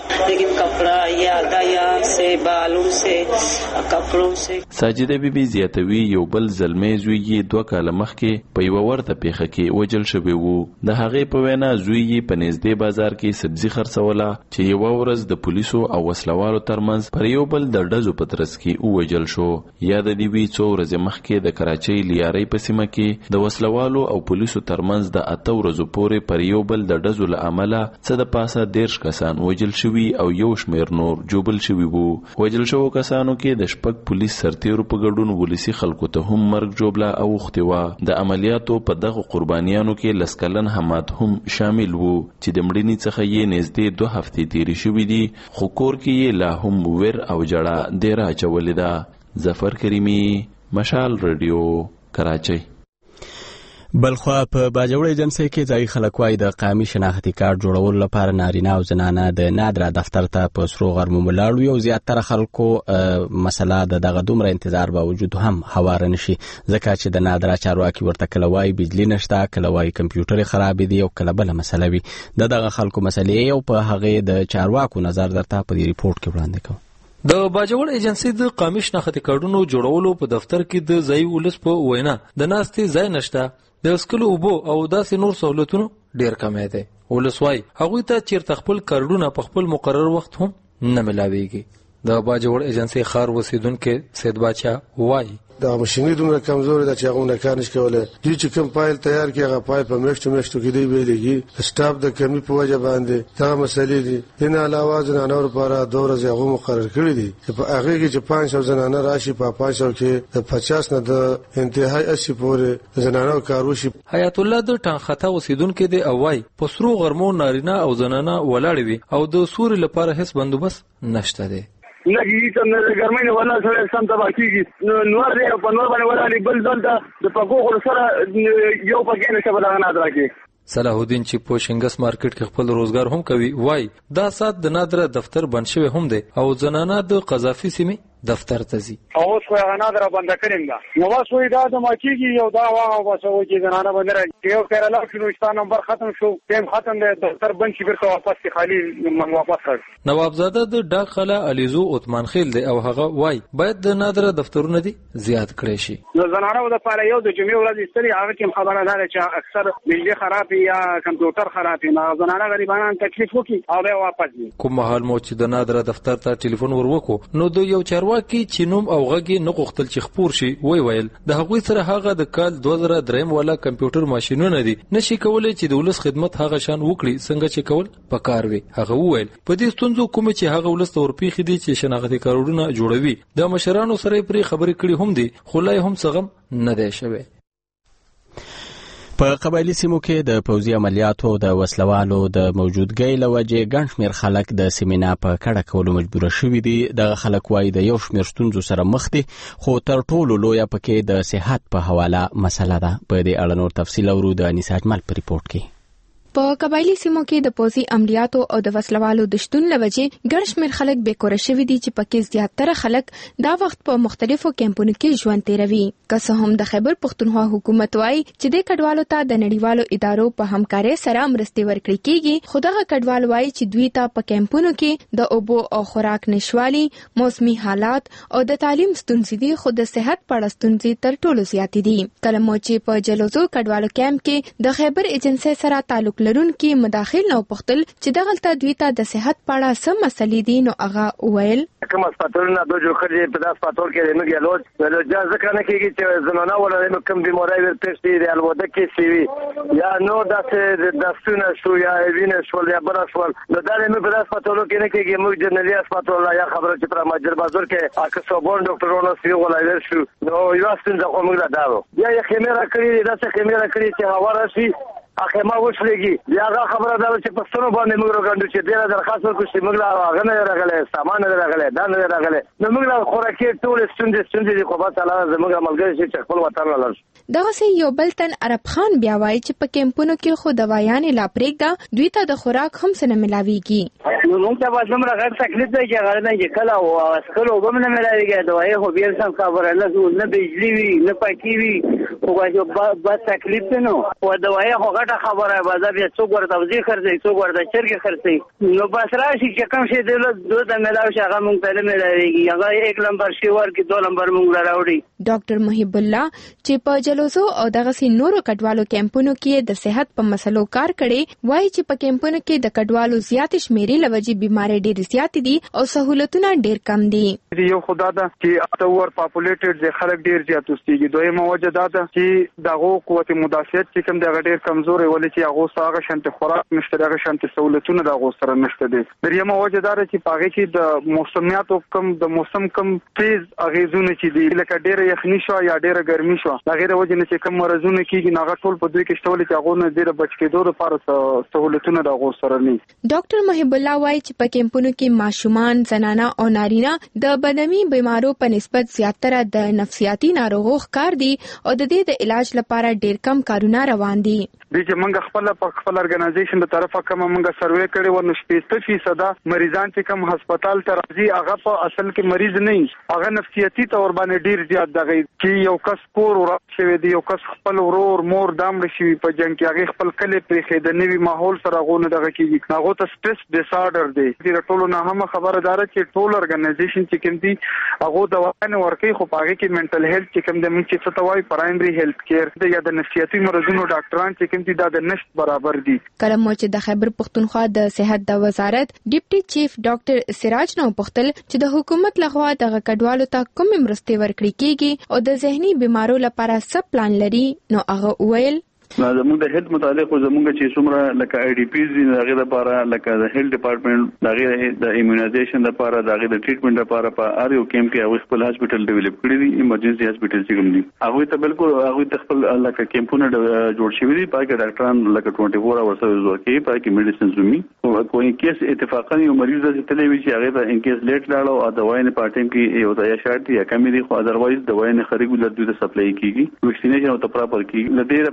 Speaker 7: ساجده بیبي زیاتوي یو بل زلمی زوی یې 2 کاله مخکې په یوه ورته پیښه کې وژل شوی وو. د هغې په وینا زوی یې په نږدې بازار کې سبزي خرڅوله چې یوه ورځ د پولیسو او وسلوالو ترمنځ پر یو بل د ډزو په ترڅ کې ووژل شو. یاد دې وي څو ورځې مخکې د کراچۍ لیارۍ په سیمه کې د وسلوالو او پولیسو ترمنځ د 8 ورځو پورې پر یو بل د ډزو له امله څه د پاسه 13 کسان وژل شوي او یو شمېر نور جوبل شوي وو. وژل شوو کسانو کې د 6 پولیس سرتیرو په ګډون ولسی خلکو ته هم مرګ جوړه اوختي و. د عملیاتو په دغه قربانیانو کې 10 کلن حماد هم شامل وو چې د مړینې څخه یې نږدې 2 هفتې تیرې شوې دي، خو کور کې یې لا هم ویر او جړه ډیره اچولې ده. ظفر کریمي، مشال ریډیو، کراچۍ.
Speaker 1: بلخوا په باجوړ ایجنسی کې ځای خلک وای د قومي شناختی کارت جوړولو لپاره نارینه او زنانه د نادره دفتر ته په سرو غرمو ملاړو. یو زیاتره خلکو مسله دغه دومره انتظار باوجود هم هواره نشي، ځکه چې د نادره چارواکي ورته کله وای بجلی نشته، کله وای کمپیوټر خراب دي او کله بل مسله وي. دغه خلکو مسلې او په هغه د چارواکو نظر درته په دې ریپورت کې وړاندې کوم.
Speaker 12: د باجوړ ایجنسی د قومي شناختی کارتونو جوړولو په دفتر کې د ځای ولس په وینا د ناستې ځای نشته، د اسکلو اوبو او داسې نور سہولتونو ډیر کمی دی. ولس وای هغوی ته چیرته خپل کارډونه په خپل مقرر وخت هم نه ملاویږي. د باجوړ ایجنسی ښار اوسیدونکي سید باچا وای
Speaker 14: دا ماشیني دومره کمزوري ده چې هغه کار نشي کولای. دوی چې کوم فایل تیار کړي هغه فایل په میاشتو کې دی ویلېږي. سټاف د کمی په وجه باندې دا مسلې دي. دین علاوه زنانو لپاره 2 ورځې هغه مقرر کړی دي چې په هغه کې چې 500 زنانه راشي، په 500 کې د 50 نه د انتهای 80 پورې زنانو کار وشي.
Speaker 12: حیات الله د ټانخته اوسیدونکي دی اوای په سرو غرمو نارینه او زنانه ولاړ وي او د سوري لپاره هیڅ بندوبست نشته دی.
Speaker 23: لګي ته نه ګرمۍ ولا سره سم تبا کیږي نور دی په نور باندې ولا بل ځل د پکو خور سره یو پکې نشه بلغه نه راکې.
Speaker 12: صلاح الدین چې په شنګس مارکیټ کې خپل روزګار هم کوي وای دا سات د نادره دفتر بند شوی هم دی او زنانه د قذافي سیمه دفتر ته ځي.
Speaker 6: اوس خو هغه نادره بنده کړم دا نو بس وې دا د ماکیږي یو دا واه بس و چې زنانه باندې راځي یو کړه شنو شتا نمبر ختم شو ټیم ختم دی دفتر بند شي بیرته واپس خالی من واپس کړ.
Speaker 12: نوابزاده د ډاک خلا علیزو عثمان خیل دی او هغه وای باید د نادره دفترونه دي زیات کړي شي.
Speaker 6: نو زنانه د پاره یو د جمعې ورځ ستړي هغه کوم خبره ده چې اکثر بجلی خراب یا کمپیوټر خراب نه زنانه غریبانو تکلیف وکي او به واپس دي.
Speaker 12: کوم مهال مو چې د نادره دفتر ته ټلیفون ور وکړو نو د یو چارواکي چې نوم او غږی نه غوښتل چې خپور شي ویل د هغوی سره هغه د کال 2003 والا کمپیوټر ماشينونه دي نشي کولای چې د ولس خدمت هغه شان وکړي څنګه چې کول پکار وي. هغه ویل په دې ستونزو کوم چې هغه ولس تورپیخ دي چې شناختی کارونه جوړوي د مشرانو سره پرې خبرې کړي هم دي خو لای هم څنګه نه دی شوی.
Speaker 1: په قبایلی سیمو کې د پوځي عملیاتو د وسلوالو د موجودګۍ له وجې ګڼ شمېر خلک د سیمې نه په کډه کولو مجبوره شوي دي. دغه خلک وایي د یو شمېر ستونزو سره مخ دي خو تر ټولو لویه پکې د صحت په حواله مسله ده. په دې اړه نور تفصیل اورو د انیسا اجمل په ریپورت کې.
Speaker 16: په قبایلی سیمو کې د پوځي عملیاتو او د وسلوالو د شتون له وجې ګڼ شمېر خلک بې کوره شوي دي چې پکې زیاتره خلک دا وخت په مختلفو کیمپونو کې ژوند تیروي. که څه هم د خیبر پښتونخوا حکومت وایي چې د کډوالو ته د نړیوالو ادارو په همکارۍ سره مرستې ورکړي کیږي خو دغه کډوال وایي چې دوی ته په کیمپونو کې د اوبو او خوراک نشوالي موسمي حالات او د تعلیم ستونزې دي خو د صحت په اړه ستونزې تر ټولو زیاتې دي. کله مو چې په جلوزو کډوالو کیمپ کې د خیبر ایجنسی سره تعلق لرونکي مداخل نو پختل چې دغلته دوی ته د صحت په اړه څه مسلې دي نو هغه ویل
Speaker 17: کوم هسپتالونه د جوړ کړی په داس هسپتال کې موږ یالو ولې ځکه نه کېږي چې زمانہ ولا کوم بیماری ورته شي د الوده کې شي یا نو داسې د سونه شو یا وینې شو یا بل شو نو دا موږ په داس هسپتال کې نه کېږي موږ جنرالي هسپتال یا خبره چې پر ماجر بازار کې اکه صوبون ډاکټرونو سي ولای شو نو یو څنګه کوم موږ دا داو یا خمیره کړی دا څه خمیره کړی چې هوا راشي اخه ما وښلېږي بیا هغه خبره ده چې پښتون باندې موږ راغونډو چې ډېر درخواست وکړو چې موږ هغه نه راغله سامان نه راغله دا نه راغله نو موږ خوراکي ټول ستوندې خو به تعالی زموږ عملګری چې خپل وطن لاله.
Speaker 16: دغه سي یو بل تن عرب خان بیا وایي چې په کیمپونو کې خو دوايانې لا پرېږده دوی ته د خوراک هم څه نه ملاويږي.
Speaker 6: نو موږ ته به څومره غیر تکلیف دی چې هغه نه کله او اسکلو به نه ملاويږي دوايي خو بیا څنګه خبره نه بجلی وي نه پاکي وي خو به تکلیف نه او دوايي خو خبره بازار بیا څوک ورته وزي خرڅي څوک ورته چرګ خرڅي نو بس راشي چې کوم شي د د ملاوي هغه مونږ ته ملاويږي هغه 1 نمبر شي ورکی 2 نمبر مونږ راوړي.
Speaker 16: ډاکټر محب الله چې په جلوزو او دغه سي نورو کډوالو کیمپونو کې د صحت په مسلو کار کړي وایي چې په کیمپونو کې د کډوالو زیات شمیرې لوجي بيمارۍ ډېر زیات دي او سہولتونه ډېر کم دي.
Speaker 6: یو خدا دا چې اتور پاپولیټډ ځای خلک ډېر زیات اوسېږي دویمه وجه دا ده چې دغه قوت مدافعت چې کوم دغه ډېر کمزور ولې چې هغه ساغه شانت خوراک نشته دغه شانت سہولتونه دغه سره نشته دي. دریمه وجه دا چې پاغه کې د موسمیاتو کم د موسم کم تیز اغیزونه چې دي لکه ډېر یخني شو یا ډېر ګرمي شو هغه د وجه نه چې کم مرزونه کیږي ناغه ټول په دوی کې شتول چې هغه نه ډېر بچ کېدو لپاره سہولتونه دغه سره نه.
Speaker 16: ډاکټر محب الله وایي چې په کیمپونو کې ماشومان زنانه او نارینه د بدني بیمارو په نسبت زیاتره د نفسیاتي ناروغو ښکار دي او د دې د علاج لپاره ډېر کم کارونه روان دي.
Speaker 6: د چې موږ خپل ارګنایزیشن د طرفه کوم موږ سروې کړی و نو 60% مریضان چې کوم هسپتال ته راځي هغه په اصل کې مریض نه هغه نفسیاتي تور باندې ډیر زیات دغه چې یو کس کور ورشي دی یو کس خپل ورور مور دام شي په جنگ کې هغه خپل کلی پرې د نوي ماحول سره غوونه دغه کېږي هغه ته سټرس ډیس آرډر دی د ټولو نه هم خبردار چې ټول ارګنایزیشن چې کوم دي هغه دواونه ورکي خو پاګه کې منټل هیلث چې کوم د موږ چې څه توای پرایمري هیلث کیر د یا د نفسیاتي مرزونو ډاکټران چې کوم دي دا د نشټ برابر دي.
Speaker 16: کله مو چې د خیبر پښتونخوا د صحت د وزارت ډیپټي چیف ډاکټر سراج نو پختل چې د حکومت لخوا د کډوالو ته کوم مرستې ورکړي کیږي او د ذهني بیمارو لپاره څه پلان لري نو هغه ویل
Speaker 18: زموږ د هیلث متعلق زموږ چې څومره لکه آی ډی پیز دي هغه لپاره لکه د هیلث ډپارټمنټ دغه د ایمونایزیشن لپاره دغه د ټریټمنټ لپاره په ار یو کیمپ کې هغه خپل هسپټل ډیولپ کړی دي ایمرجنسي هسپټل چې کوم دي هغه ته بالکل هغه ته خپل لکه کیمپونه جوړ شوی دي پاکه ډاکټران لکه 24 اورز ورځ کې پاکه میډیسنز زمي او کوئی کیس اتفاقا یو مریض د تلې وی چې هغه ته ان کیس لیټ لاړو او دوايي نه پاتم کې یو ځای شارت یا کمی دي خو اذروایز دوايي نه خريګو د دوی ته سپلای کیږي ویکسینیشن او ته پراپر کیږي د دې لپاره خو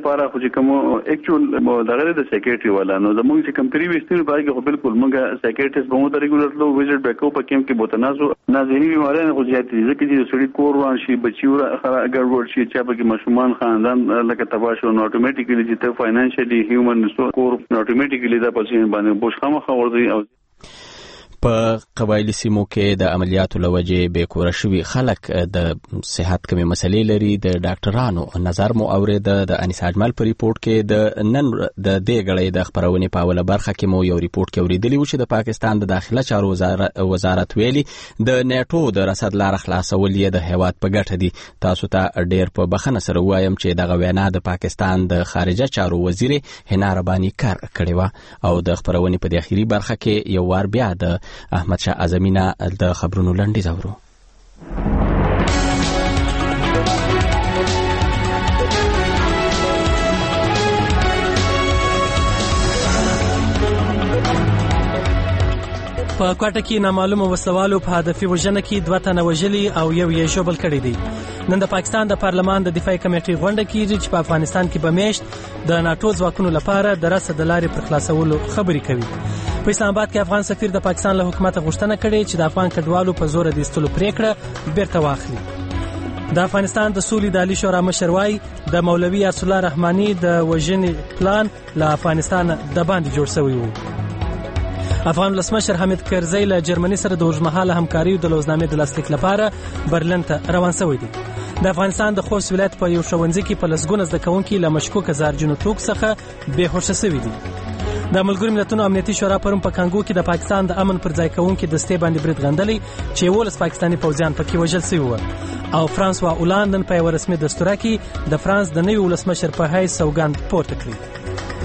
Speaker 18: چې کوم اکچوال دغه د سیکریټري والا نو زموږ چې کوم پریویس تیر باندې خو بالکل موږ سیکریټریس به مو ته ریګولر لو ویزټ بیکو په کیم کې بوتنازو نازنی بیماران خو زیات دي ځکه چې سړي کور وان شي بچي ګډوډ شي چې په کې مشومان خاندان لکه تباشو نو اتوماتیکلی چې ته فاینانشلی هیومن کور اتوماتیکلی دا پسې باندې بوشخمه خورځي او
Speaker 1: په قبایلی سیمو کې د عملیاتو لوجې به کور شوي خلک د صحت کمی مسلې لري د ډاکټرانو نظر مو اورید د انیس اجمل په ریپورت کې د نن د دې غړې د خبرونې په اوله برخه کې مو یو ریپورت کې اوریدلی و چې د پاکستان د داخله چارو وزارت ویلي د نیټو د رصد لار خلاصول یې د هیواد په ګټه دي. تاسو ته ډیر په بخنه سره وایم چې دغه وینا د پاکستان د خارجه چارو وزیر حنا ربانی کار کړی و او د خبرونې په د اخیری برخه کې یو وار بیا د احمد شاه اعظمي د خبرونو لنډیز اورو.
Speaker 2: په کوټه کې نامعلومه وسلوالو په هدفي وژنه کې 2 تنه وژلي او یو یې ژوبل کړی دی. نن د پاکستان د پارلمان د دفاعي کمیټې غونډه کیږي چې په افغانستان کې به میشت د ناتو ځواکونو لپاره د رسد لارې پر خلاصولو خبرې کوي. په اسلام آباد کې افغان سفیر د پاکستان له حکومت غوښتنه کړې چې د افغان کډوالو په زور د ایستلو پریکړه بیرته واخلي. د افغانستان د سولې د عالی شورا مشر وايي د مولوي ارسل الله رحماني د وژنې پلان له افغانستان د باندې جوړ شوی و. افغان ولسمشر حامد کرزی له جرمني سره د اوږدمهاله همکارۍ د لوزنامې د لاسلیک لپاره برلین ته روان شوی دی. د افغانستان د خوست ولایت په یو ښوونځي کې په لسګونه زده کوونکي له مشکوکه زهرجنو توکو څخه بېهوشه شوي دي. د ملګرو ملتونو امنیتي شورا پرون په کانګو کې د پاکستان د امن پر ځای کوونکي دستې باندې برید غندلی چې 11 پاکستاني پوځیان پکې وژل شوي وو او فرانسوا اولاند نن په یو رسمي دستوره کې د فرانس د نوي ولسمشر په حیث سوګند پورته کړی.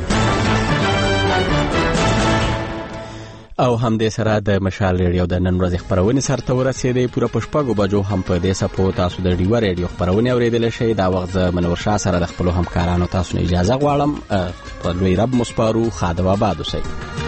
Speaker 2: او هم دې سره د مشال ریډیو د نن ورځې خبرونه سره ورسېدې. پوره په شپږو بجو هم په دې سپو تاسو د ډیو ریډیو خبرونه اوریدل شي. دا وخت منور شاه سره د خپل همکارانو تاسو نه اجازه غواړم. په لوی رب مصبارو خادم آباد اوسئ.